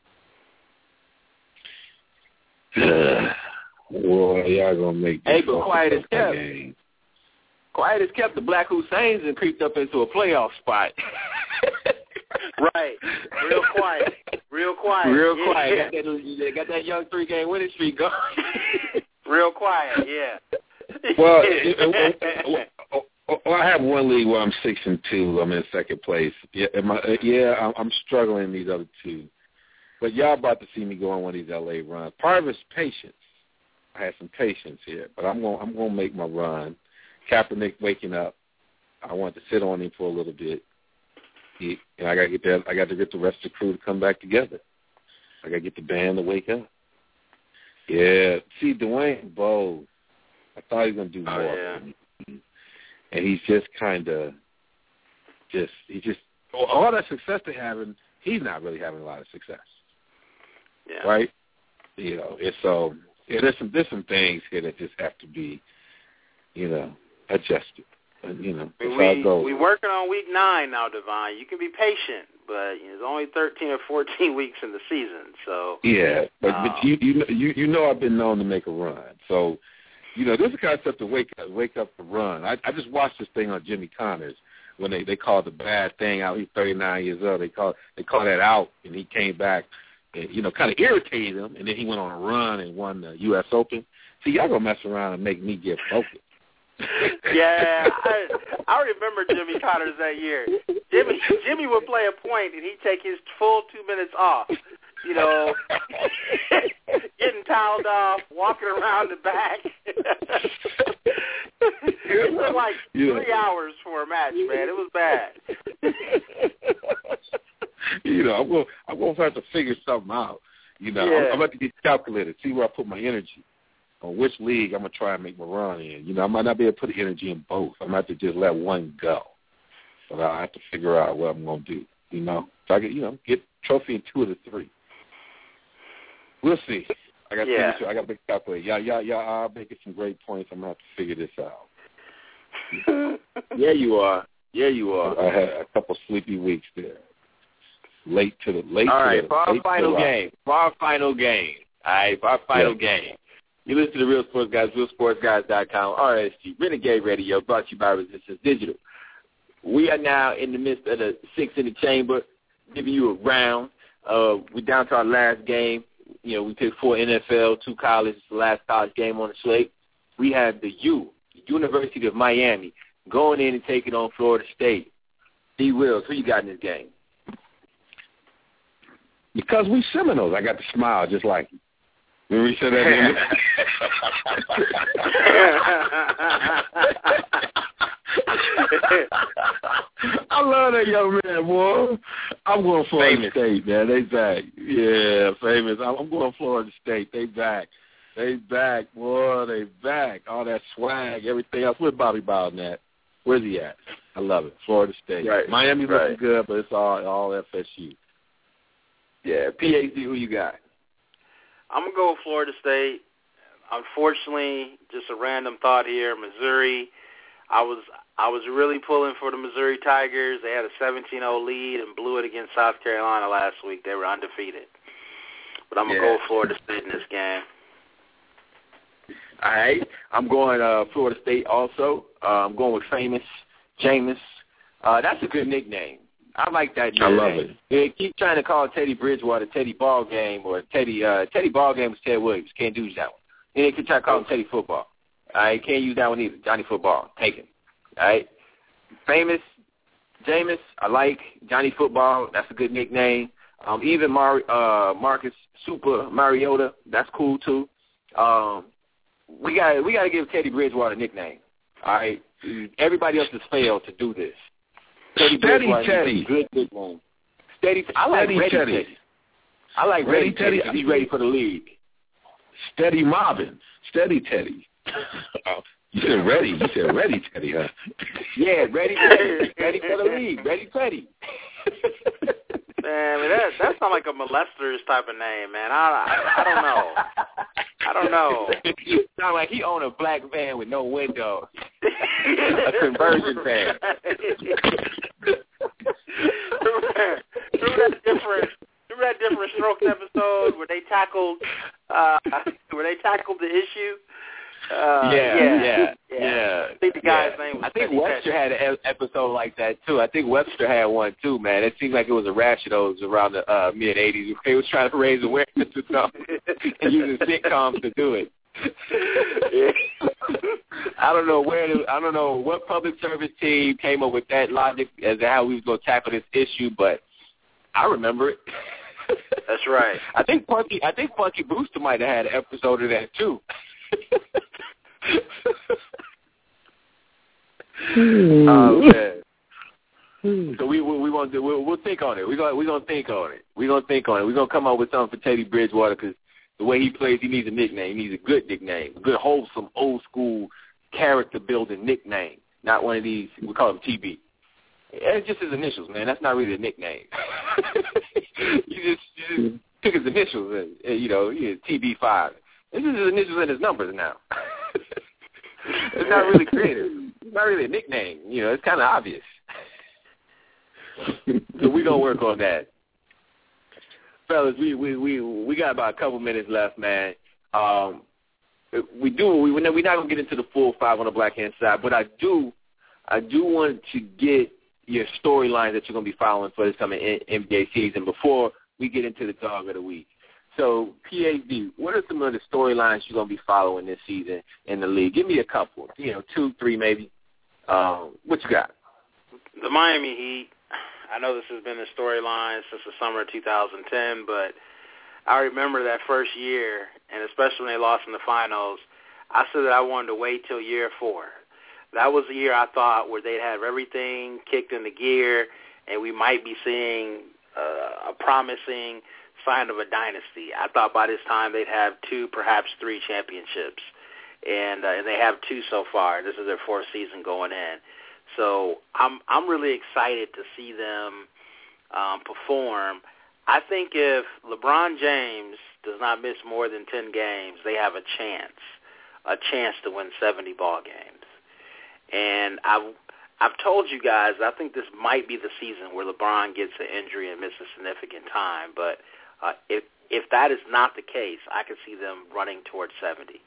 Speaker 8: Boy, y'all gonna make this
Speaker 3: Hey, but quiet as kept.
Speaker 8: game.
Speaker 3: Quiet as kept, the Black Husseins and creeped up into a playoff spot.
Speaker 9: Right. Real quiet. Real quiet.
Speaker 3: Real
Speaker 9: Yeah,
Speaker 3: quiet.
Speaker 9: yeah.
Speaker 3: Got, that, they got that young three-game winning streak going.
Speaker 9: Real quiet, yeah.
Speaker 8: Well, it, it, it, well, well, I have one league where I'm six and two. I'm in second place. Yeah, am I, yeah, I'm, I'm struggling in these other two. But y'all about to see me go on one of these L A runs. Part of it's patience. I had some patience here, but I'm going. I'm going to make my run. Kaepernick waking up. I want to sit on him for a little bit. He, and I got to get that. I got to get the rest of the crew to come back together. I got to get the band to wake up. Yeah. See, Dwayne Bowe, I thought he was going to do more.
Speaker 9: Oh, yeah.
Speaker 8: And he's just kind of, just, he just, all that success they're having, he's not really having a lot of success.
Speaker 9: Yeah.
Speaker 8: Right? You know, it's so, yeah, there's some, there's some things here that just have to be, you know, adjusted. And, you know, that's
Speaker 9: we,
Speaker 8: how it goes.
Speaker 9: We're working on week nine now, Devon. You can be patient, but you know, there's only thirteen or fourteen weeks in the season. So
Speaker 8: Yeah, but,
Speaker 9: um,
Speaker 8: but you, you, know, you, you know I've been known to make a run. So, you know, this is the kind of stuff to wake up, wake up to run. I, I just watched this thing on Jimmy Connors when they, they called the bad thing out. He's thirty-nine years old. They called they called that out, and he came back and, you know, kind of irritated him, and then he went on a run and won the U S Open. See, y'all going to mess around and make me get focused.
Speaker 9: yeah, I, I remember Jimmy Connors that year. Jimmy Jimmy would play a point, and he'd take his full two minutes off. You know, getting toweled off, walking around the back. It was like three
Speaker 8: yeah.
Speaker 9: hours for a match, man. It was bad.
Speaker 8: You know, I'm going I'm going to have to figure something out. You know,
Speaker 9: Yeah.
Speaker 8: I'm, I'm about to get calculated, see where I put my energy, on which league I'm going to try and make my run in. You know, I might not be able to put the energy in both. I might have to just let one go. But I have to figure out what I'm going to do, you know. So I can, you know, get trophy in two of the three. We'll see. I got to
Speaker 9: Yeah.
Speaker 8: figure, I got to make a calculator. Y'all, y'all, y'all are making some great points. I'm going to have to figure this out.
Speaker 3: Yeah, you are. Yeah, you are.
Speaker 8: I had a couple sleepy weeks there. Late to the late.
Speaker 3: All
Speaker 8: to
Speaker 3: right,
Speaker 8: the,
Speaker 3: for our
Speaker 8: late
Speaker 3: final
Speaker 8: to the
Speaker 3: game. For our final game. All right, for our final
Speaker 8: Yeah.
Speaker 3: game. You listen to the Real Sports Guys, real sports guys dot com, R S G, Renegade Radio, brought to you by Resistance Digital. We are now in the midst of the six in the chamber, giving you a round. Uh, we're down to our last game. You know, we picked four N F L, two college. It's the last college game on the slate. We have the U, the University of Miami, going in and taking on Florida State. D. Wills, who you got in this game?
Speaker 8: Because we Seminoles, I got to smile just like you. Remember you said that? I love that young man, boy. I'm going Florida
Speaker 3: Famous.
Speaker 8: State, man. They back. Yeah, famous. I'm going Florida State. They back. They back, boy. They back. All that swag, everything else. Where's Bobby Bowden at? Where's he at? I love it. Florida State.
Speaker 3: Right.
Speaker 8: Miami's
Speaker 3: Right.
Speaker 8: looking good, but it's all all F S U.
Speaker 7: Yeah, P H D, who you got?
Speaker 9: I'm going to go with Florida State. Unfortunately, just a random thought here, Missouri. I was I was really pulling for the Missouri Tigers. They had a seventeen oh lead and blew it against South Carolina last week. They were undefeated. But I'm going to
Speaker 7: yeah.
Speaker 9: go with Florida State in this game.
Speaker 7: All right. I'm going uh, Florida State also. Uh, I'm going with Famous Jameis. Uh, that's a good nickname. I like that nickname.
Speaker 8: I love it.
Speaker 7: They keep trying to call Teddy Bridgewater Teddy Ballgame or Teddy uh, Teddy Ballgame was Ted Williams. Can't do that one. And they keep trying to call him Teddy Football. All right. Can't use that one either. Johnny Football. Take him. All right. Famous Jameis. I like Johnny Football. That's a good nickname. Um, even Mar- uh, Marcus Super Mariota. That's cool too. Um, we got we got to give Teddy Bridgewater a nickname. All right. Everybody else has failed to do this. Teddy
Speaker 8: Steady Teddy.
Speaker 7: Good nickname. Steady. I like
Speaker 8: Steady
Speaker 7: Ready
Speaker 8: Teddy.
Speaker 7: Teddy. I like
Speaker 8: Ready
Speaker 7: Ready Teddy.
Speaker 8: Teddy.
Speaker 7: He's ready for the league.
Speaker 8: Steady mobbing. Steady Teddy. You said ready. You said ready Teddy, huh?
Speaker 7: Yeah, Ready Teddy. Ready for the league. Ready Teddy.
Speaker 9: Man, I mean, that that sounds like a molester's type of name, man. I, I I don't know. I don't know.
Speaker 7: Sound like he owned a black van with no window. A conversion van.
Speaker 9: remember, remember that different remember that different Strokes episode where they tackled uh, where they tackled the issue? Uh,
Speaker 7: yeah,
Speaker 9: yeah,
Speaker 7: yeah,
Speaker 9: yeah,
Speaker 7: yeah.
Speaker 9: I think the guy's
Speaker 7: yeah.
Speaker 9: name was
Speaker 7: I think
Speaker 9: Teddy
Speaker 7: Webster
Speaker 9: Teddy.
Speaker 7: had an episode like that too. I think Webster had one too, man. It seemed like it was a rash of those around the uh, mid eighties. They was trying to raise awareness or something and using sitcoms to do it. I don't know where. The, I don't know what public service team came up with that logic as to how we was going to tackle this issue, but I remember it.
Speaker 9: That's right.
Speaker 7: I think Punky. I think Punky Brewster might have had an episode of that too. Oh man! So we we, we want to we'll, we'll think on it. We gonna we gonna think on it. We gonna think on it. We are gonna come up with something for Teddy Bridgewater because the way he plays, he needs a nickname. He needs a good nickname, a good wholesome old school character building nickname. Not one of these we call him T B. It's just his initials, man. That's not really a nickname. you just you just took his initials, and, and you know, he is T B five. This is his initials and his numbers now. It's not really creative. It's not really a nickname. You know, it's kind of obvious. So we're going to work on that. Fellas, we, we, we, we got about a couple minutes left, man. Um, we do, we, we're not going to get into the full five on the Black Hand side, but I do, I do want to get your storylines that you're going to be following for this coming N B A season before we get into the dog of the week. So, P H D, what are some of the storylines you're going to be following this season in the league? Give me a couple, you know, two, three maybe. Um, what you got?
Speaker 9: The Miami Heat. I know this has been the storyline since the summer of two thousand ten, but I remember that first year, and especially when they lost in the finals, I said that I wanted to wait till year four. That was the year I thought where they'd have everything kicked into gear, and we might be seeing uh, a promising sign of a dynasty. I thought by this time they'd have two, perhaps three championships, and uh, and they have two so far. This is their fourth season going in, so I'm I'm really excited to see them um, perform. I think if LeBron James does not miss more than ten games, they have a chance, a chance to win seventy ball games. And I've I've told you guys I think this might be the season where LeBron gets an injury and misses significant time, but Uh, if if that is not the case, I could see them running towards seventy.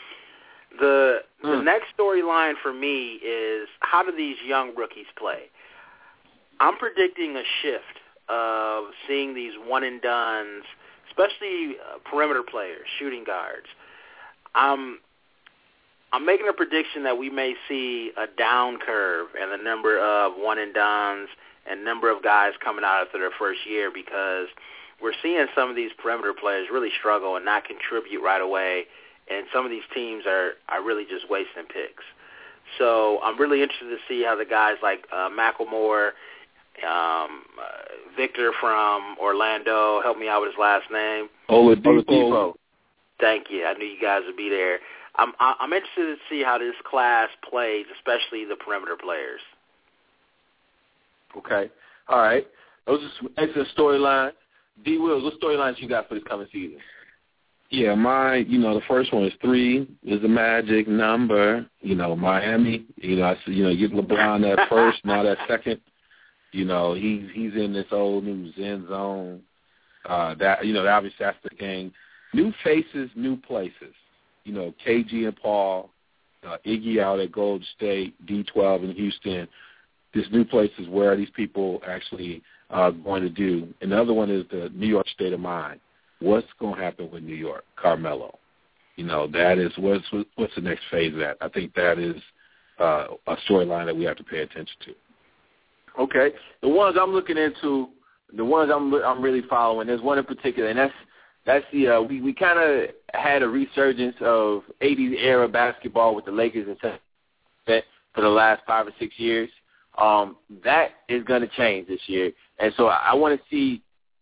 Speaker 9: The mm. the next storyline for me is how do these young rookies play? I'm predicting a shift of seeing these one-and-dones, especially uh, perimeter players, shooting guards. I'm I'm making a prediction that we may see a down curve in the number of one-and-dones and number of guys coming out after their first year because we're seeing some of these perimeter players really struggle and not contribute right away, and some of these teams are, are really just wasting picks. So I'm really interested to see how the guys like uh, Macklemore, um, uh, Victor from Orlando, help me out with his last name.
Speaker 8: Oladipo.
Speaker 7: Oladipo.
Speaker 9: Thank you. I knew you guys would be there. I'm, I'm interested to see how this class plays, especially the perimeter players.
Speaker 7: Okay. All right. Those are some excellent storylines.
Speaker 3: D. Wills, what storylines you got for this coming season?
Speaker 8: Yeah, my, you know, the first one is three is the magic number. You know, Miami, you know, I see, you know, you get LeBron at first, now that second. You know, he's he's in this old new Zen zone. Uh, that you know, obviously that's the game. New faces, new places. You know, K G and Paul, uh, Iggy out at Golden State, D twelve in Houston. This new place is where these people actually are going to do. And the other one is the New York state of mind. What's going to happen with New York? Carmelo. You know, that is what's what's the next phase of that. I think that is uh, a storyline that we have to pay attention to.
Speaker 3: Okay, the ones I'm looking into, the ones I'm I'm really following. There's one in particular, and that's that's the uh, we we kind of had a resurgence of eighties era basketball with the Lakers and Celtics for the last five or six years. Um, that is going to change this year, and so I, I want to see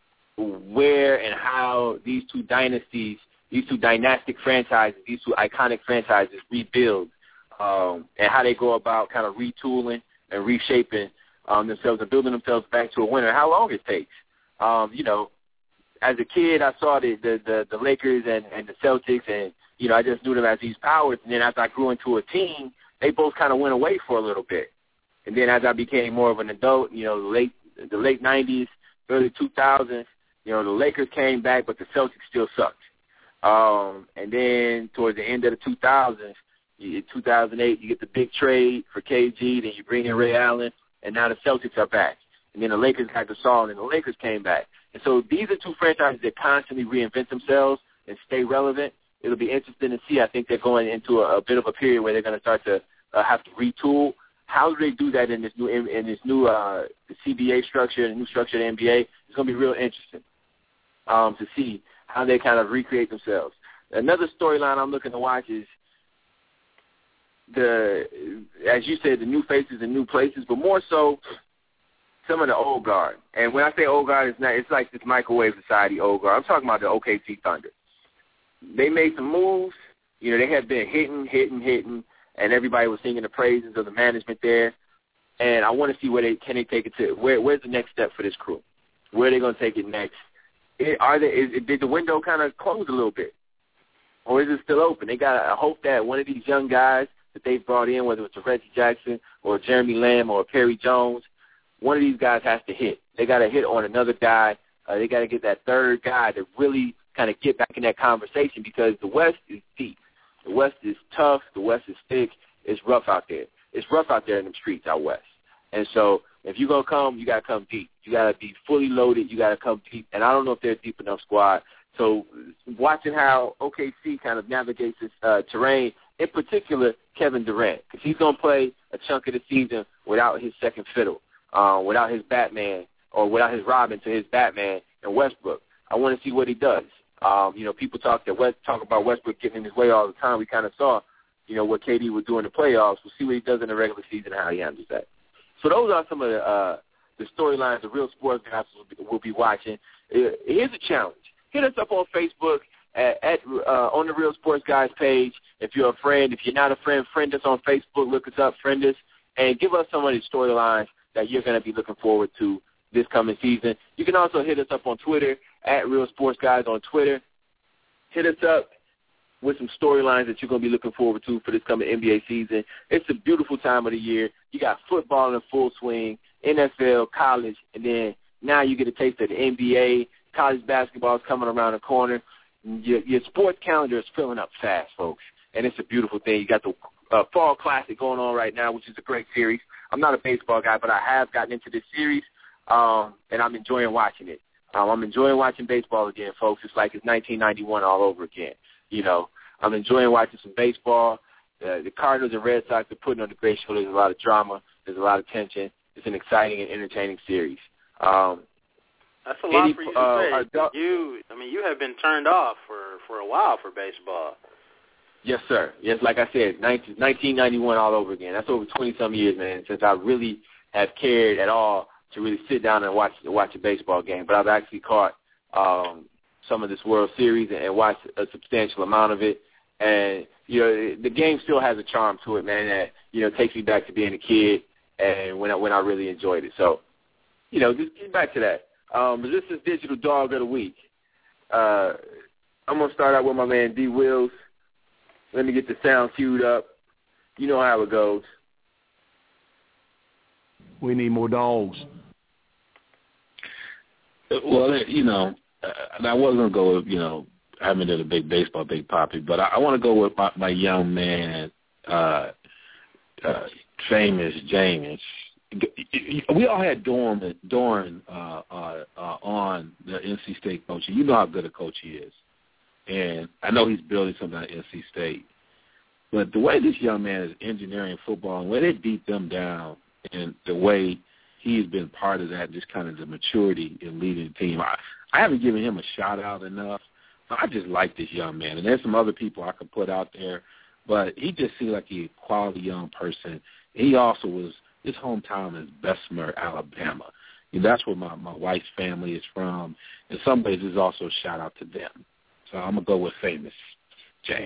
Speaker 3: where and how these two dynasties, these two dynastic franchises, these two iconic franchises rebuild, um, and how they go about kind of retooling and reshaping um, themselves and building themselves back to a winner. How long it takes. Um, you know, as a kid, I saw the the, the, the Lakers and, and the Celtics, and you know, I just knew them as these powers. And then as I grew into a team, they both kind of went away for a little bit. And then as I became more of an adult, you know, the late the late nineties, early two thousands. You know, the Lakers came back, but the Celtics still sucked. Um, and then towards the end of the two thousands, in two thousand eight, you get the big trade for K G, then you bring in Ray Allen, and now the Celtics are back. And then the Lakers got Gasol, and the Lakers came back. And so these are two franchises that constantly reinvent themselves and stay relevant. It'll be interesting to see. I think they're going into a, a bit of a period where they're going to start to uh, have to retool. How do they do that in this new in, in this new uh, the C B A structure and the new structure of the N B A? It's going to be real interesting. Um, to see how they kind of recreate themselves. Another storyline I'm looking to watch is the, as you said, the new faces and new places, but more so some of the old guard. And when I say old guard, it's not, it's like this microwave society old guard. I'm talking about the O K C Thunder. They made some moves. You know, they had been hitting, hitting, hitting, and everybody was singing the praises of the management there. And I want to see where they can they take it to. Where, where's the next step for this crew? Where are they going to take it next? It, are they, is, did the window kind of close a little bit? Or is it still open? They got to hope that one of these young guys that they've brought in, whether it's a Reggie Jackson or a Jeremy Lamb or a Perry Jones, one of these guys has to hit. They got to hit on another guy. Uh, they got to get that third guy to really kind of get back in that conversation because the West is deep. The West is tough. The West is thick. It's rough out there. It's rough out there in the streets out West. And so if you're going to come, you got to come deep. You got to be fully loaded. You got to come deep. And I don't know if they're a deep enough squad. So watching how O K C kind of navigates this uh, terrain, in particular Kevin Durant, because he's going to play a chunk of the season without his second fiddle, uh, without his Batman, or without his Robin to his Batman and Westbrook. I want to see what he does. Um, you know, people talk that West, talk about Westbrook getting in his way all the time. We kind of saw, you know, what K D would do in the playoffs. We'll see what he does in the regular season and how he handles that. So those are some of the uh, the storylines the real sports guys will be, will be watching. Uh, here's a challenge. Hit us up on Facebook at, at uh, on the Real Sports Guys page. If you're a friend, if you're not a friend, friend us on Facebook. Look us up, friend us, and give us some of the storylines that you're going to be looking forward to this coming season. You can also hit us up on Twitter at Real Sports Guys on Twitter. Hit us up with some storylines that you're going to be looking forward to for this coming N B A season. It's a beautiful time of the year. You got football in full swing, N F L, college, and then now you get a taste of the N B A. College basketball is coming around the corner. Your, your sports calendar is filling up fast, folks, and it's a beautiful thing. You got the uh, Fall Classic going on right now, which is a great series. I'm not a baseball guy, but I have gotten into this series, um, and I'm enjoying watching it. Um, I'm enjoying watching baseball again, folks. It's like it's nineteen ninety-one all over again. You know, I'm enjoying watching some baseball. Uh, the Cardinals and Red Sox are putting on a great show. There's a lot of drama. There's a lot of tension. It's an exciting and entertaining series. Um,
Speaker 9: That's a lot
Speaker 3: any,
Speaker 9: for you to
Speaker 3: uh,
Speaker 9: say.
Speaker 3: adult,
Speaker 9: you, I mean, you have been turned off for, for a while for baseball.
Speaker 3: Yes, sir. Yes, like I said, nineteen ninety-one all over again. That's over twenty-some years, man, since I really have cared at all to really sit down and watch watch a baseball game. But I've actually caught um, some of this World Series and watched a substantial amount of it. And, you know, the game still has a charm to it, man, that, you know, takes me back to being a kid and when I, when I really enjoyed it. So, you know, just get back to that. Um, Resistance Digital Dog of the Week. Uh, I'm going to start out with my man D. Wills. Let me get the sound queued up. You know how it goes.
Speaker 6: We need more dogs.
Speaker 8: Well, you know, I wasn't going to go with, you know, I haven't done a big baseball, big poppy, but I, I want to go with my, my young man, uh, uh, famous James. We all had Dorn, Dorn uh, uh, uh, on the N C State coach. You know how good a coach he is. And I know he's building something at N C State. But the way this young man is engineering football and the way they beat them down and the way he's been part of that, just kind of the maturity in leading the team, I, I haven't given him a shout-out enough. I just like this young man. And there's some other people I could put out there, but he just seems like a quality young person. He also was, his hometown is Bessemer, Alabama. And that's where my, my wife's family is from. In some ways, it's also a shout-out to them. So I'm going to go with famous James.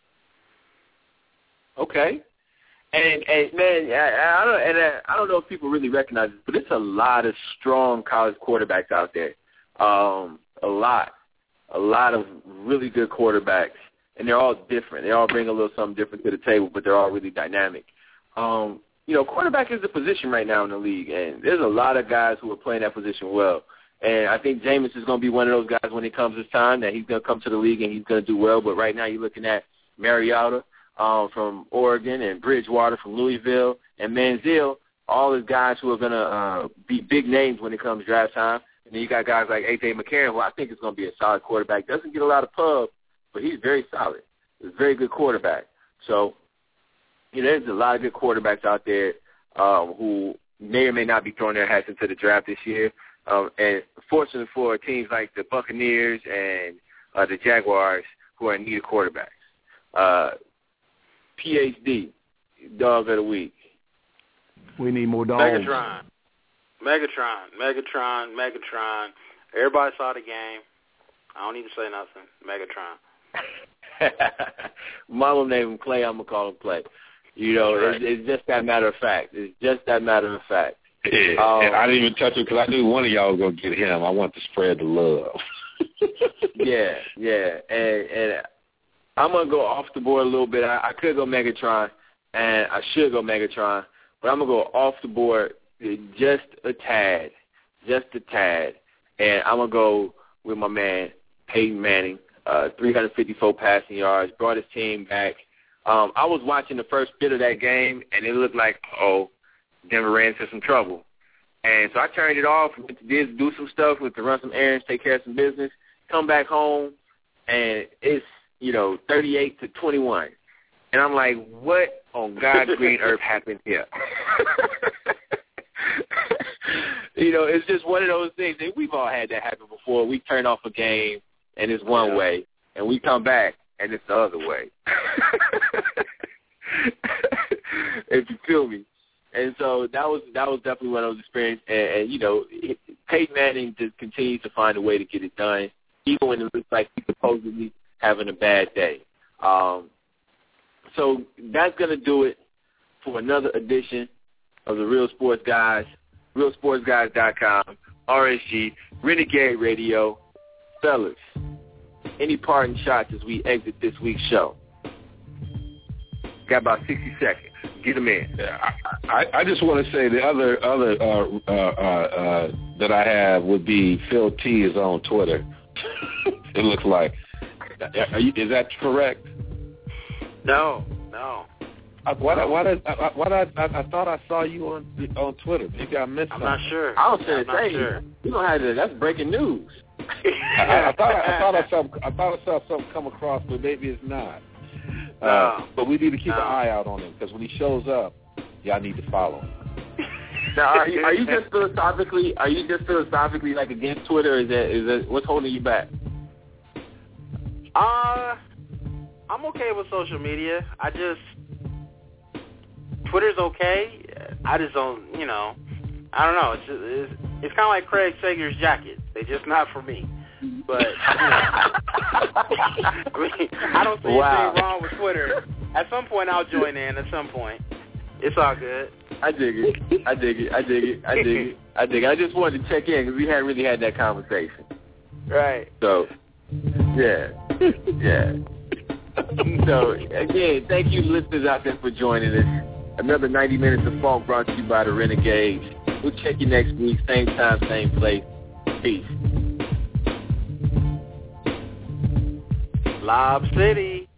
Speaker 3: Okay. And, and man, I, I don't and I, I don't know if people really recognize it, but it's a lot of strong college quarterbacks out there. Um, a lot. A lot of really good quarterbacks, and they're all different. They all bring a little something different to the table, but they're all really dynamic. Um, you know, quarterback is a position right now in the league, and there's a lot of guys who are playing that position well. And I think Jameis is going to be one of those guys when it comes this time that he's going to come to the league and he's going to do well. But right now you're looking at Mariota um, from Oregon and Bridgewater from Louisville and Manziel, all the guys who are going to uh, be big names when it comes draft time. And then you got guys like A J McCarron, who I think is going to be a solid quarterback. Doesn't get a lot of pub, but he's very solid. He's a very good quarterback. So, you know, there's a lot of good quarterbacks out there um, who may or may not be throwing their hats into the draft this year. Um, and fortunately for teams like the Buccaneers and uh, the Jaguars, who are in need of quarterbacks. Uh, P H D, Dog of the Week.
Speaker 6: We need more dogs.
Speaker 9: Megatron. Megatron, Megatron, Megatron. Everybody saw the game. I don't need to say nothing. Megatron.
Speaker 3: Mama named him Clay. I'm going to call him Clay. You know, right. it's, it's just that matter of fact. It's just that matter of fact.
Speaker 8: Yeah, um, and I didn't even touch it because I knew one of y'all was going to get him. I want to spread the love.
Speaker 3: yeah, yeah. And, and I'm going to go off the board a little bit. I, I could go Megatron, and I should go Megatron, but I'm going to go off the board just a tad, just a tad, and I'm going to go with my man, Peyton Manning, uh, three hundred fifty-four passing yards, brought his team back. Um, I was watching the first bit of that game, and it looked like, oh, Denver ran into some trouble. And so I turned it off, went to do some stuff, went to run some errands, take care of some business, come back home, and it's, you know, thirty-eight to twenty-one. And I'm like, what on God's green earth happened here? You know, it's just one of those things. And we've all had that happen before. We turn off a game, and it's one yeah. way, and we come back, and it's the other way. If you feel me. And so that was that was definitely one of those experiences. And, and you know, Peyton Manning just continues to find a way to get it done, even when it looks like he's supposedly having a bad day. Um, so that's going to do it for another edition of the Real Sports Guys, real sports guys dot com, R S G, Renegade Radio. Fellas, any parting shots as we exit this week's show? Got about sixty seconds. Get them in.
Speaker 8: Yeah, I, I, I just want to say the other other uh, uh, uh, uh, that I have would be Phil T is on Twitter. It looks like. Are you, is that correct?
Speaker 9: No, no.
Speaker 8: I, why, why did, I, why did I, I, I thought I saw you on on Twitter. Maybe I missed
Speaker 9: I'm
Speaker 8: something.
Speaker 9: not sure.
Speaker 3: I was going
Speaker 9: to
Speaker 3: say,
Speaker 9: sure.
Speaker 3: You don't have to. That's breaking news.
Speaker 8: I, I thought I, I thought I saw I thought I saw something come across, but maybe it's not.
Speaker 9: No.
Speaker 8: Uh, but we need to keep
Speaker 9: no.
Speaker 8: an eye out on him because when he shows up, y'all need to follow him.
Speaker 3: Now, are you, are you just philosophically? Are you just philosophically like against Twitter? Or is that is that what's holding you back?
Speaker 9: Uh, I'm okay with social media. I just Twitter's okay. I just don't, you know, I don't know. It's just, it's, it's kind of like Craig Sager's jacket. They're just not for me. But you know, I mean, I don't see
Speaker 3: wow.
Speaker 9: anything wrong with Twitter. At some point, I'll join in. At some point, it's all good.
Speaker 3: I dig it. I dig it. I dig it. I dig it. I dig it. I just wanted to check in because we hadn't really had that conversation.
Speaker 9: Right.
Speaker 3: So, yeah. Yeah. So, again, thank you listeners out there for joining us. Another ninety minutes of funk brought to you by the Renegades. We'll check you next week, same time, same place. Peace.
Speaker 9: Lob City.